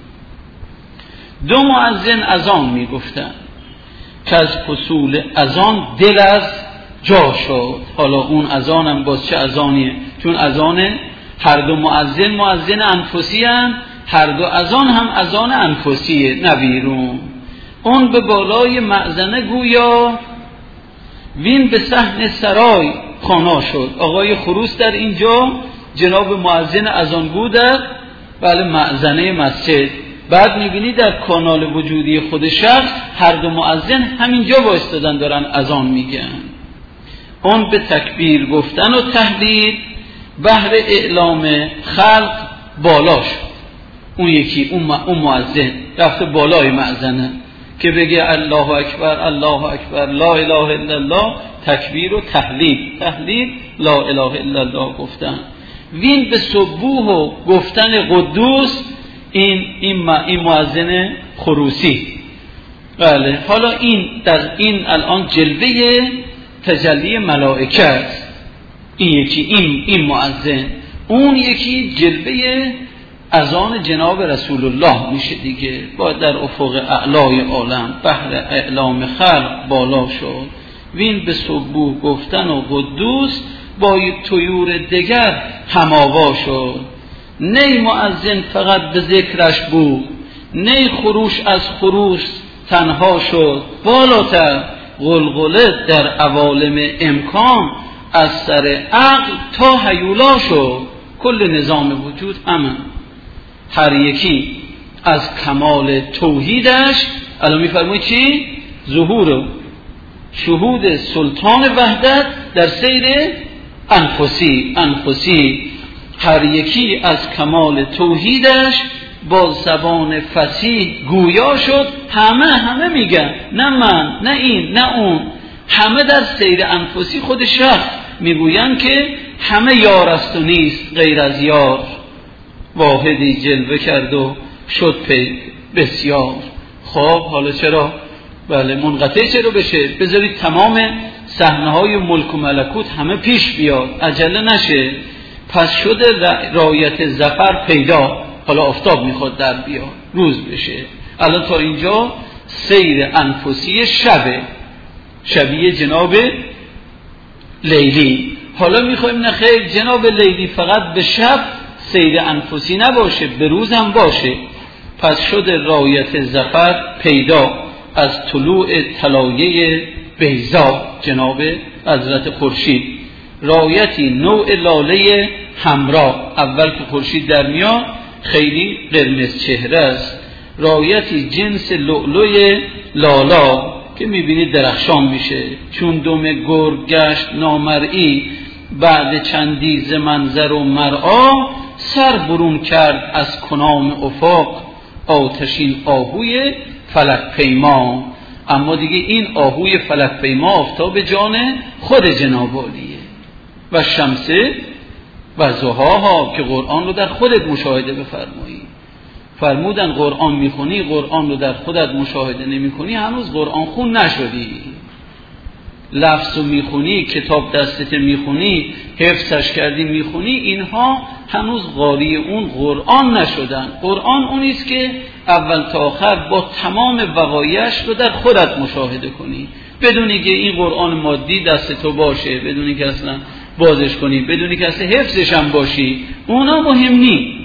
دو مؤذن اذان میگفتن که از فصول اذان دل از جا شد. حالا اون اذان هم باز چه اذانیه؟ چون اذان هر دو مؤذن انفسی هم، هر دو اذان هم اذان انفسیه، نه بیرون. اون به بالای مأذنه گویا وین به صحن سرای خانا شد. آقای خروس در اینجا جناب مؤذن اذانگو در بله مأذنه مسجد. بعد میبینی در کانال وجودی خود شخص هر دو مؤذن همینجا وایستادن دارن اذان میگن. اون به تکبیر گفتن و تهلیل بهر اعلام خلق بالا شد. اون یکی اون مؤذن رفته بالای مأذنه که بگه الله اکبر الله اکبر لا اله الا الله، تکبیر و تهلیل لا اله الا الله گفتن. وین به سبوح و گفتن قدوس این مؤذن خروسی. بله، حالا این در این الان جلوه تجلی ملائکه است. این یکی این مؤذن، اون یکی جلوه اذان جناب رسول الله میشه دیگه. باید در افق اعلای عالم بحر اعلام خلق بالا شد. وین به سبوح گفتن و قدوس با طیور دگر هماوا شد. نی مؤذن فقط به ذکرش بود، نی خروش از خروش تنها شد. بالاتر غلغله در عوالم امکان از سر عقل تا هیولا شد. کل نظام وجود همه، هر یکی از کمال توحیدش. الان میفرمایی چی؟ ظهور و شهود سلطان وحدت در سیر انفسی. هر یکی از کمال توحیدش با زبان فصیح گویا شد. همه میگن، نه من، نه این، نه اون، همه در سیر انفسی خود شخص میگوین که همه یار است و نیست غیر از یار. واحدی جلوه کرد و شد پی بسیار. خب حالا چرا بله منقطع چرا بشه؟ بذارید تمام صحنه‌های ملک و ملکوت همه پیش بیاد، عجله نشه. پس شده رایت ظفر پیدا. حالا آفتاب میخواد در بیاد، روز بشه. الان تا اینجا سیر انفسی شبیه جناب لیلی. حالا میخوایم نه خیر جناب لیلی فقط به شب سیر انفسی نباشه، به روز هم باشه. پس شد رایت ظفر پیدا از طلوع طلایه بیضا جناب حضرت خورشید. رایتی نوع لاله حمرا، اول که خورشید در میاد خیلی قرمز چهره است. رایتی جنس لؤلؤ لالا که میبینید درخشان میشه. چون دم گرگ گشت نامرئی، بعد چندی ز منظر و مرعا، سر برون کرد از کنام افق، آتشین آهوی فلک پیما. اما دیگه این آهوی فلک پیما آفتاب جان خود جناب عالیه. و شمسه و ضحاها که قرآن رو در خودت مشاهده بفرمایی. فرمودن قرآن میخونی، قرآن رو در خودت مشاهده نمی کنی، هنوز قرآن خون نشدی. لفظ رو میخونی، کتاب دستت میخونی، حفظش کردی میخونی، اینها هنوز قاری اون قرآن نشدن. قرآن اونیست که اول تا آخر با تمام وقایعش رو در خودت مشاهده کنی، بدونی که این قرآن مادی دست تو باشه، بدونی که اصلا بازش کنی، بدونی که اصلا حفظش هم باشی، اونا مهم نی.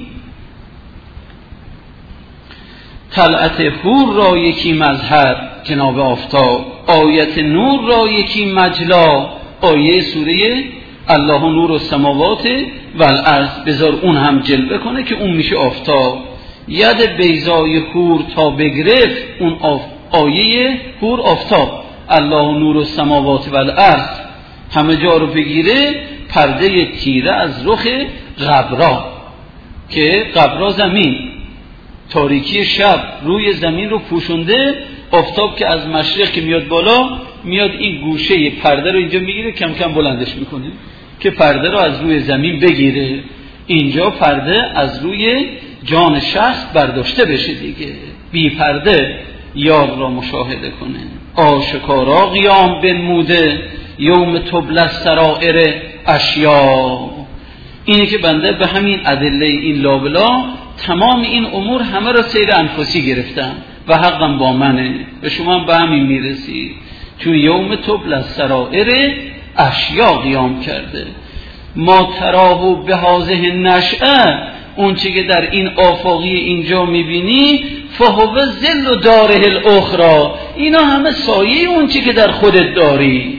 طلعت حور را یکی مظهر جناب آفتاب، آیت نور را یکی مجلا. آیه سوره الله نور السماوات والارض، بذار اون هم جلوه کنه که اون میشه آفتاب. ید بیضای حور تا بگرفت، اون آیه حور آفتاب. الله نور السماوات والارض همه جا رو بگیره، پرده تیره از رخ قبرا، که قبرا زمین، تاریکی شب روی زمین رو پوشونده. آفتاب که از مشرق که میاد بالا، میاد این گوشه پرده رو اینجا میگیره، کم کم بلندش میکنه که پرده رو از روی زمین بگیره. اینجا پرده از روی جان شخص برداشته بشه دیگه، بی پرده یار را مشاهده کنه. آشکارا قیام بنموده، یوم تبلی السرائر اشیا. اینه که بنده به همین ادله این لابلا تمام این امور همه را سیر انفسی گرفتم و حقم با منه، به شما به همین میرسی. چون یوم تبلی السرائر اشیا قیام کرده. ما تراهو به هذه نشأه، اون چی که در این آفاقی اینجا میبینی، فهو ظل داره الاخرى، اینا همه سایه اون چی که در خودت داری.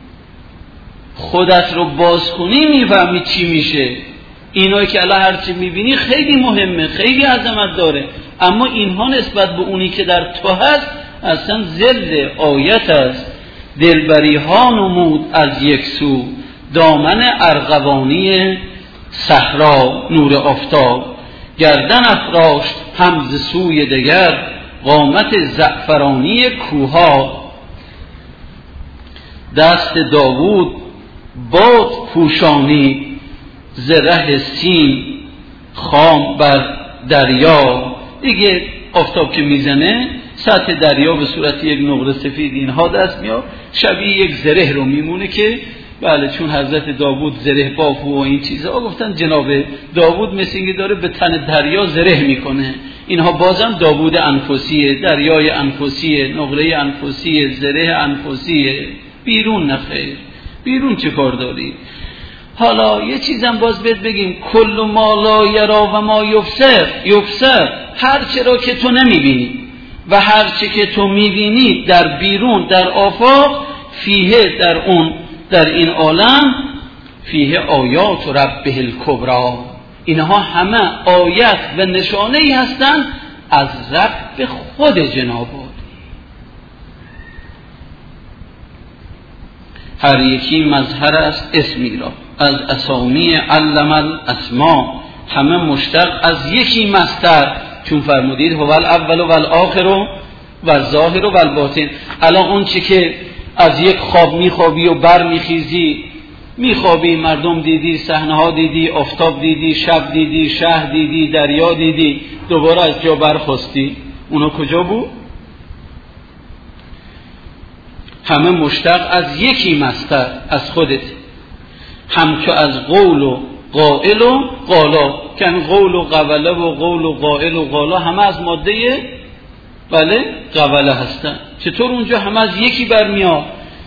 خودت رو باز کنی میفهمی چی میشه. اینایی که الان هرچی میبینی خیلی مهمه، خیلی عظمت داره، اما اینها نسبت به اونی که در تو هست اصلا ظل آیت است. دلبری ها نمود از یک سو، دامن ارغوانی صحرا نور آفتاب. گردن افراشت هم ز سوی دگر، قامت زعفرانی کوها. دست داوود باد پوشانی، ز ره سیم خام بر دریا. دیگه آفتاب که میزنه سطح دریا به صورت یک نقره سفید اینها دست میاد، شبیه یک زره رو میمونه که بله، چون حضرت داوود زره بافو و این چیزها گفتن جناب داوود مثل اینکه داره به تن دریا زره میکنه. اینها بازم داوود انفسیه، دریای انفسیه، نقره انفسیه، زره انفسیه. بیرون نخیر، بیرون چه کار داری؟ حالا یه چیزم باز بهت بگیم، کل ما لا یرا و ما یبصر، هر چرا که تو نمیبینی و هر چه که تو میبینی در بیرون در آفاق، فیه در این عالم، فیه آیات ربه الکبری، اینها همه آیت و نشانه ای هستند از رب خود جناب عالی. هر یکی مظهر است اسمی را، از اسامی علم الاسما، همه مشتق از یکی مصدر. چون فرمودید هو الاول و الاخر و الظاهر و الباطن. الان اون چی که از یک خواب میخوابی و بر میخیزی، میخوابی، مردم دیدی، صحنه ها دیدی، آفتاب دیدی، شب دیدی، شهر دیدی، دریا دیدی، دوباره از جا برخاستی، اونا کجا بود؟ همه مشتق از یکی مصدر، از خودت. هم که از قول و قائل و قالا، که قول و قوله و قول و قائل و قالا همه از ماده بله قوله هستن. چطور اونجا همه از یکی برمیاد؟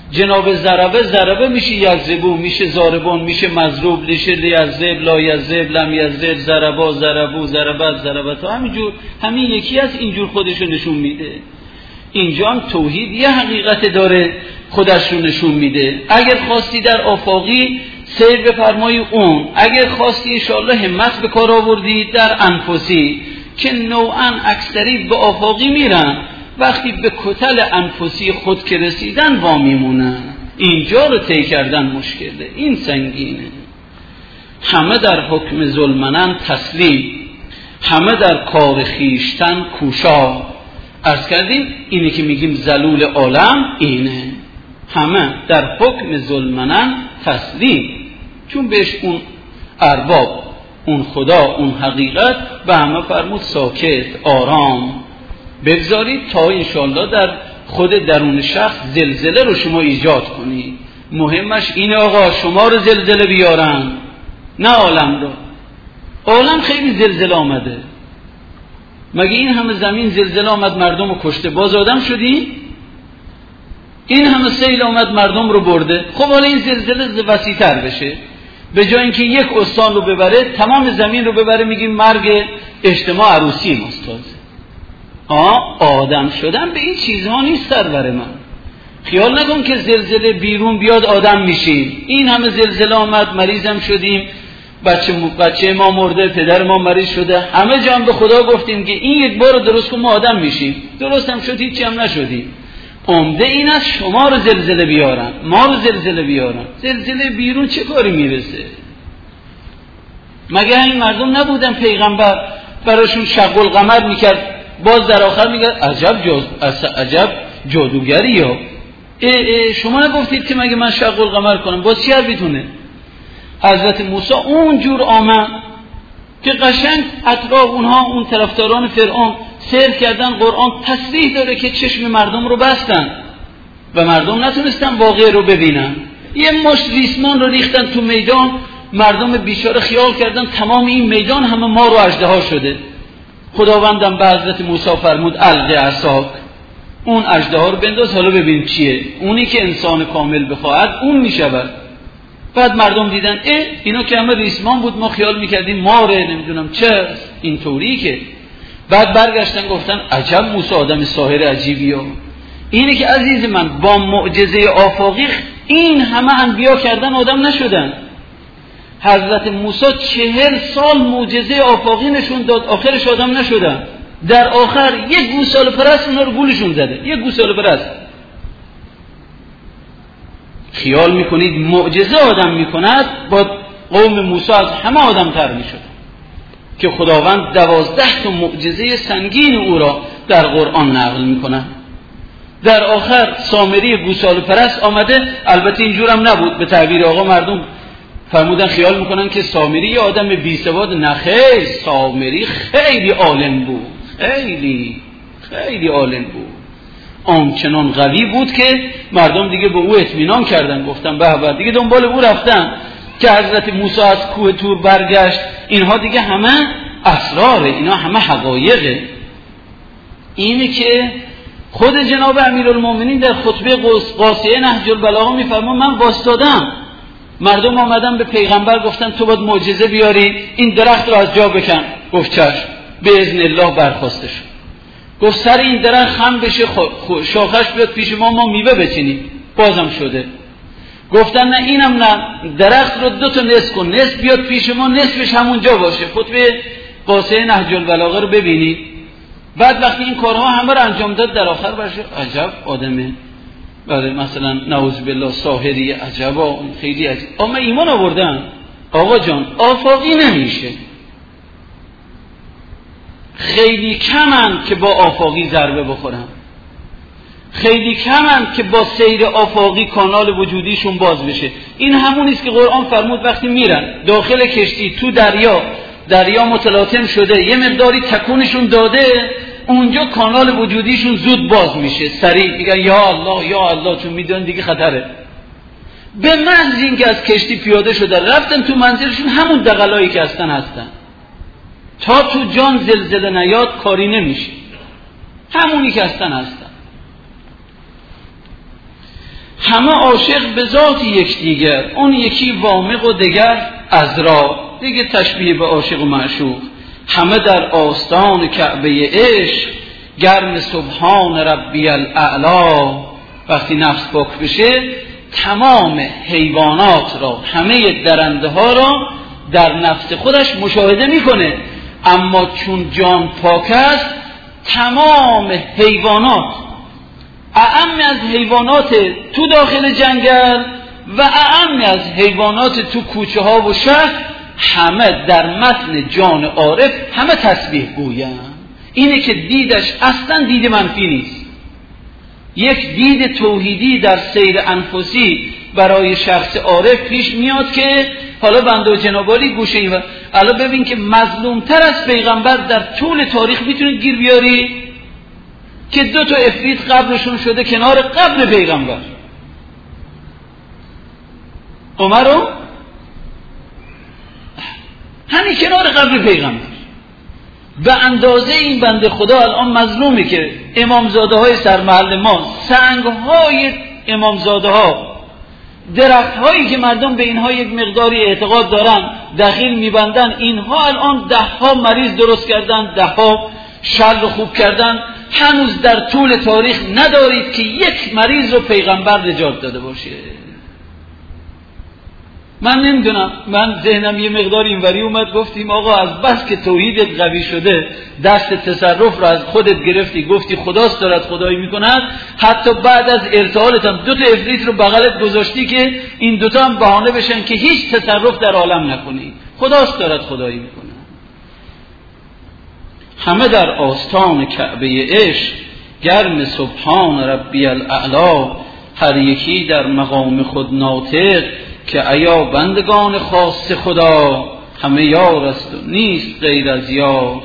جناب ضربه میشه یضربو، میشه ضاربون، میشه مضروب، میشه لیضرب، لا یضرب، لم یضرب، ضربا، ضربو، ضربت، ضربتا، همینجور همین یکی از اینجور خودشو نشون میده. اینجا هم توحید یه حقیقت داره خودش رو نشون میده. اگر خواستی در آفاقی سیر بفرمایی اون، اگر خواستی انشاءالله همت به کار آوردی در انفسی که نوعا اکثری به آفاقی میرن، وقتی به کتل انفسی خود که رسیدن وا میمونن. اینجا رو طی کردن مشکله، این سنگینه. همه در حکم ظلمنن تسلیم، همه در کار خیشتن کوشا. عرض کردیم اینه که میگیم ذلول عالم اینه، همه در حکم ظلمنن تسلیم، چون بهش اون ارباب، اون خدا، اون حقیقت به همه فرمود ساکت، آرام بگذارید تا انشاءالله در خود درون شخص زلزله رو شما ایجاد کنید. مهمش اینه آقا شما رو زلزله بیارن، نه عالم رو. عالم خیلی زلزله آمده، مگه این همه زمین زلزله آمد مردم رو کشته باز آدم شدی؟ این همه سیل آمد مردم رو برده. خب حالا این زلزله وسیع‌تر بشه، به جای اینکه یک استان رو ببره تمام زمین رو ببره، میگیم مرگ اجتماع عروسی ماست. تازه آدم شدن به این چیزها نیست سرور من. خیال نکن که زلزله بیرون بیاد آدم میشیم. این همه زلزله آمد مریضم شدیم، بچه ما مرده، پدر ما مریض شده، همه جا به خدا گفتیم که این یک بار درست کن ما آدم میشیم. درست هم شد، هیچی هم نشدیم. عمده این است شما رو زلزله بیارن، ما رو زلزله بیارن. زلزله بیرون چه کاری میرسه؟ مگه این مردم نبودن پیغمبر براشون شق القمر میکرد، باز در آخر میگه عجب جادوگری یا شما نگفتید که مگه من شق القمر کنم؟ باز چی بیتونه؟ حضرت موسی اونجور آمد که قشنگ اطراف اونها، اون طرفداران فرعون سیر کردن. قرآن تصریح داره که چشم مردم رو بستن و مردم نتونستن واقع رو ببینن. یه مشت ریسمان رو ریختن تو میدان، مردم بیچاره خیال کردن تمام این میدان همه مار و اژدها شده. خداوندم به حضرت موسی فرمود القی عصاک، اون اژدها رو بنداز حالا ببین چیه. اونی که انسان کامل بخواهد اون میشود. بعد مردم دیدن اینا که همه ریسمان بود، ما خیال میکردیم ماره، نمیدونم چه اینطوری که. بعد برگشتن گفتن عجب موسی آدم ساحر عجیبیه. اینه که عزیز من با معجزه آفاقی این همه انبیا کردن آدم نشدن. حضرت موسی 40 سال معجزه آفاقی نشون داد، آخرش آدم نشدن. در آخر یک گوساله پرست اونا رو گولشون زده، یک گوساله پرست. خیال میکنید معجزه آدم میکند؟ با قوم موسی از همه آدم تر میشد که خداوند 12 تا معجزه سنگین او را در قرآن نقل میکنند. در آخر سامری گوساله پرست آمده. البته اینجور هم نبود، به تعبیر آقا مردم فرمودن خیال میکنن که سامری یه آدم بی سواد. نخیر، سامری خیلی عالم بود، خیلی عالم بود، آنچنان قوی بود که مردم دیگه به او اطمینان کردن، گفتن به به، دیگه دنبال او رفتن که حضرت موسی از کوه طور برگشت. اینها دیگه همه اسراره، اینا همه حقایقه. اینه که خود جناب امیرالمومنین در خطبه قاصیه نهج البلاغه میفرمان من واسطادم، مردم آمدن به پیغمبر گفتن تو باید معجزه بیاری، این درخت رو از جا بکن. گفت چشم، به اذن الله برخاسته شد. گفت سر این درخت خم بشه، شاخش بیاد پیش ما میوه بچینیم. بازم شده. گفتن نه اینم نه، درخت رو 2 تا نصف کن، نصف بیاد پیش ما، نصفش همونجا باشه. خطبه قاصیه نهج البلاغه رو ببینید. بعد وقتی این کارها همه رو انجام داد، در آخر باشه عجب آدمه، بله مثلا نعوذ بالله ساحری، عجبا خیلی عجب. اما ایمان آوردن. آقا جان آفاقی نمیشه، خیلی کمن که با آفاقی ضربه بخورن، خیلی کمن که با سیر آفاقی کانال وجودیشون باز بشه. این همونیست که قرآن فرمود وقتی میرن داخل کشتی تو دریا متلاطم شده، یه مقداری تکونشون داده، اونجا کانال وجودیشون زود باز میشه، سریع میگن یا الله یا الله، چون میدونن دیگه خطره. به محض اینکه از کشتی پیاده شده رفتن تو منزلشون، همون دغلایی که هستن تا تو جان زلزله نیاد کاری نمیشه، همونی که هستن. همه عاشق به ذات یکدیگر، اون یکی وامق و دگر عذرا، دیگه تشبیه به عاشق و معشوق. همه در آستان کعبه عشق، گرم سبحان ربی الاعلی. وقتی نفس پاک بشه تمام حیوانات را، همه درنده ها را در نفس خودش مشاهده میکنه، اما چون جان پاک است تمام حیوانات، اعم از حیوانات تو داخل جنگل و اعم از حیوانات تو کوچه ها و شهر، همه در متن جان عارف همه تسبیح گویند. اینه که دیدش اصلا دید منفی نیست. یک دید توحیدی در سیر انفسی برای شخص عارف پیش میاد که حالا بنده و جنابالی گوشه این و الان ببین که مظلومتر از پیغمبر در طول تاریخ میتونید گیر بیاری که 2 تا عفریت قبرشون شده کنار قبر پیغمبر. عمرو همین کنار قبر پیغمبر. به اندازه این بنده خدا الان مظلومه که امامزاده های سرمحل ما، سنگ های امامزاده ها، درخت هایی که مردم به اینها یک مقداری اعتقاد دارن دخیل میبندن، اینها الان 10 ها مریض درست کردن، 10 ها شل رو خوب کردن. هنوز در طول تاریخ ندارید که یک مریض رو پیغمبر نجات داده باشه. من نمیدونم، من ذهنم یه مقدار اینوری اومد، گفتیم آقا از بس که توحیدت قوی شده، دست تصرف رو از خودت گرفتی، گفتی خداست دارد خدایی میکند، حتی بعد از ارتحالت هم 2 تا عفریت رو بغلت گذاشتی که این 2 تا هم بهانه بشن که هیچ تصرف در عالم نکنی، خداست دارد خدایی میکند. همه در آستان کعبه عشق، گرم سبحان ربی الاعلی. هر یکی در مقام خود ناطق، که ایا بندگان خاص خدا، همه یار است و نیست غیر از یار.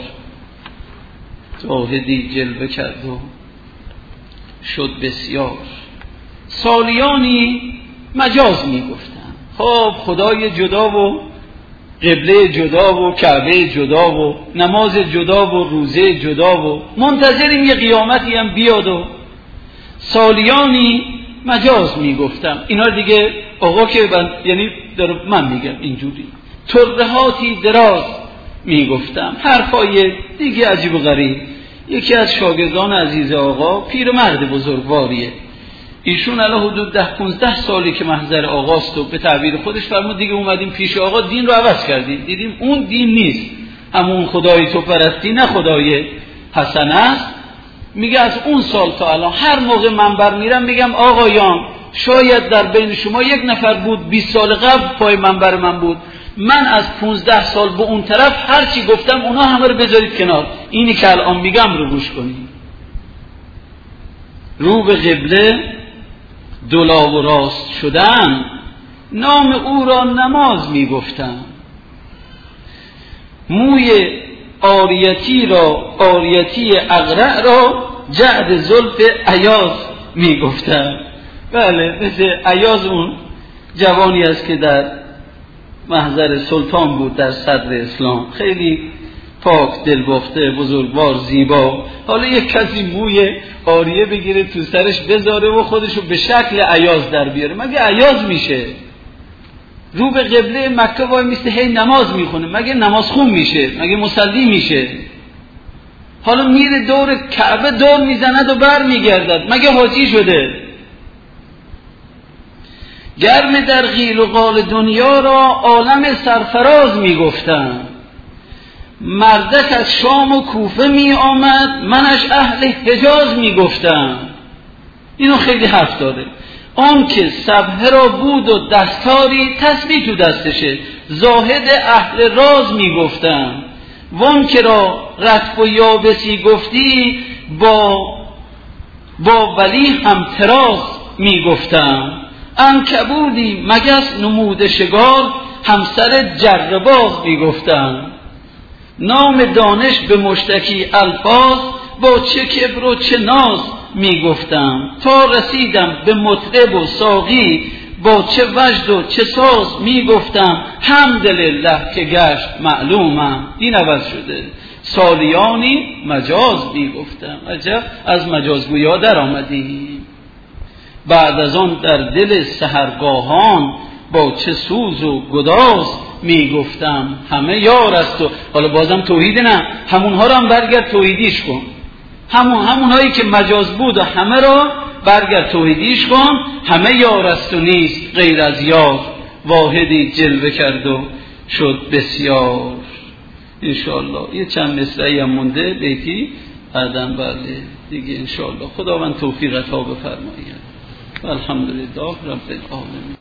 زاهدی جلوه کرد و شد بسیار. سالیانی مجاز می گفتن، خب خدای جدا و قبله جدا و کعبه جدا و نماز جدا و روزه جدا و منتظریم یه قیامتی هم بیاد و سالیانی مجاز میگفتم. اینا دیگه آقا که یعنی من میگم اینجوری ترهاتی دراز میگفتم، حرفای دیگه عجیب و غریب. یکی از شاگردان عزیز آقا پیرمرد بزرگواریه، ایشون الان حدود 10-15 سالی که محضر آقاست و به تعبیر خودش فرمود دیگه اومدیم پیش آقا، دین رو عوض کردیم، دیدیم اون دین نیست، همون خدای تو پرستی نه خدای حسن است. میگه از اون سال تا الان هر موقع منبر میرم میگم آقایان شاید در بین شما 1 نفر بود 20 سال قبل پای منبر من بود، من از 15 سال به اون طرف هر چی گفتم اونا همه رو بذارید کنار، اینی که الان میگم رو گوش کنید. رو به قبله دولا و راست شدن، نام او را نماز میگفتن. موی عاریتی را، عاریتی اقرع را جعد زلف ایاز میگفتن. بله مثل ایاز اون جوانی است که در محضر سلطان بود در صدر اسلام، خیلی پاک دلبافته بزرگوار زیبا. حالا یک کسی موی عاریه بگیره تو سرش بذاره و خودشو به شکل ایاز در بیاره، مگه ایاز میشه؟ رو به قبله مکه وای میسته هی نماز میخونه، مگه نماز خون میشه؟ مگه مصلی میشه؟ حالا میره دور کعبه دور میزند و بر میگردد، مگه حاجی شده؟ گرم در قیل و قال دنیا را عالم سرفراز میگفتن. مردک از شام و کوفه می آمد، منش اهل حجاز می گفتم. اینو خیلی حرف داره. آن که سبحه را بود و دستاری تسبیح تو دستشه، زاهد اهل راز می گفتم. وان که را رطب و یابسی گفتی، با ولی هم تراز می گفتم. عنکبوتی مگس نمود شگار، همسر جرباز می گفتم. نام دانش به مشتکی الفاظ، با چه کبر و چه ناز می گفتم. تا رسیدم به مطرب و ساقی، با چه وجد و چه ساز می گفتم. حمدلله که گشت معلومم. این عوض شده، سالیانی مجاز می گفتم. عجب از مجازگویا در آمدیم. بعد از آن در دل سحرگاهان با چه سوز و گداز میگفتم همه یار است. و حالا بازم توحید نه، همونها رو هم برگرد توحیدیش کن، همونهایی که مجاز بود و همه را برگرد توحیدیش کن. همه یار است و نیست غیر از یار، واحدی جلوه کرد و شد بسیار. انشاءالله یه چند مصرعی هم مونده بیتی بعدم بله دیگه انشاءالله خداوند توفیق عطا بفرماید. الحمدلله رب العالمین.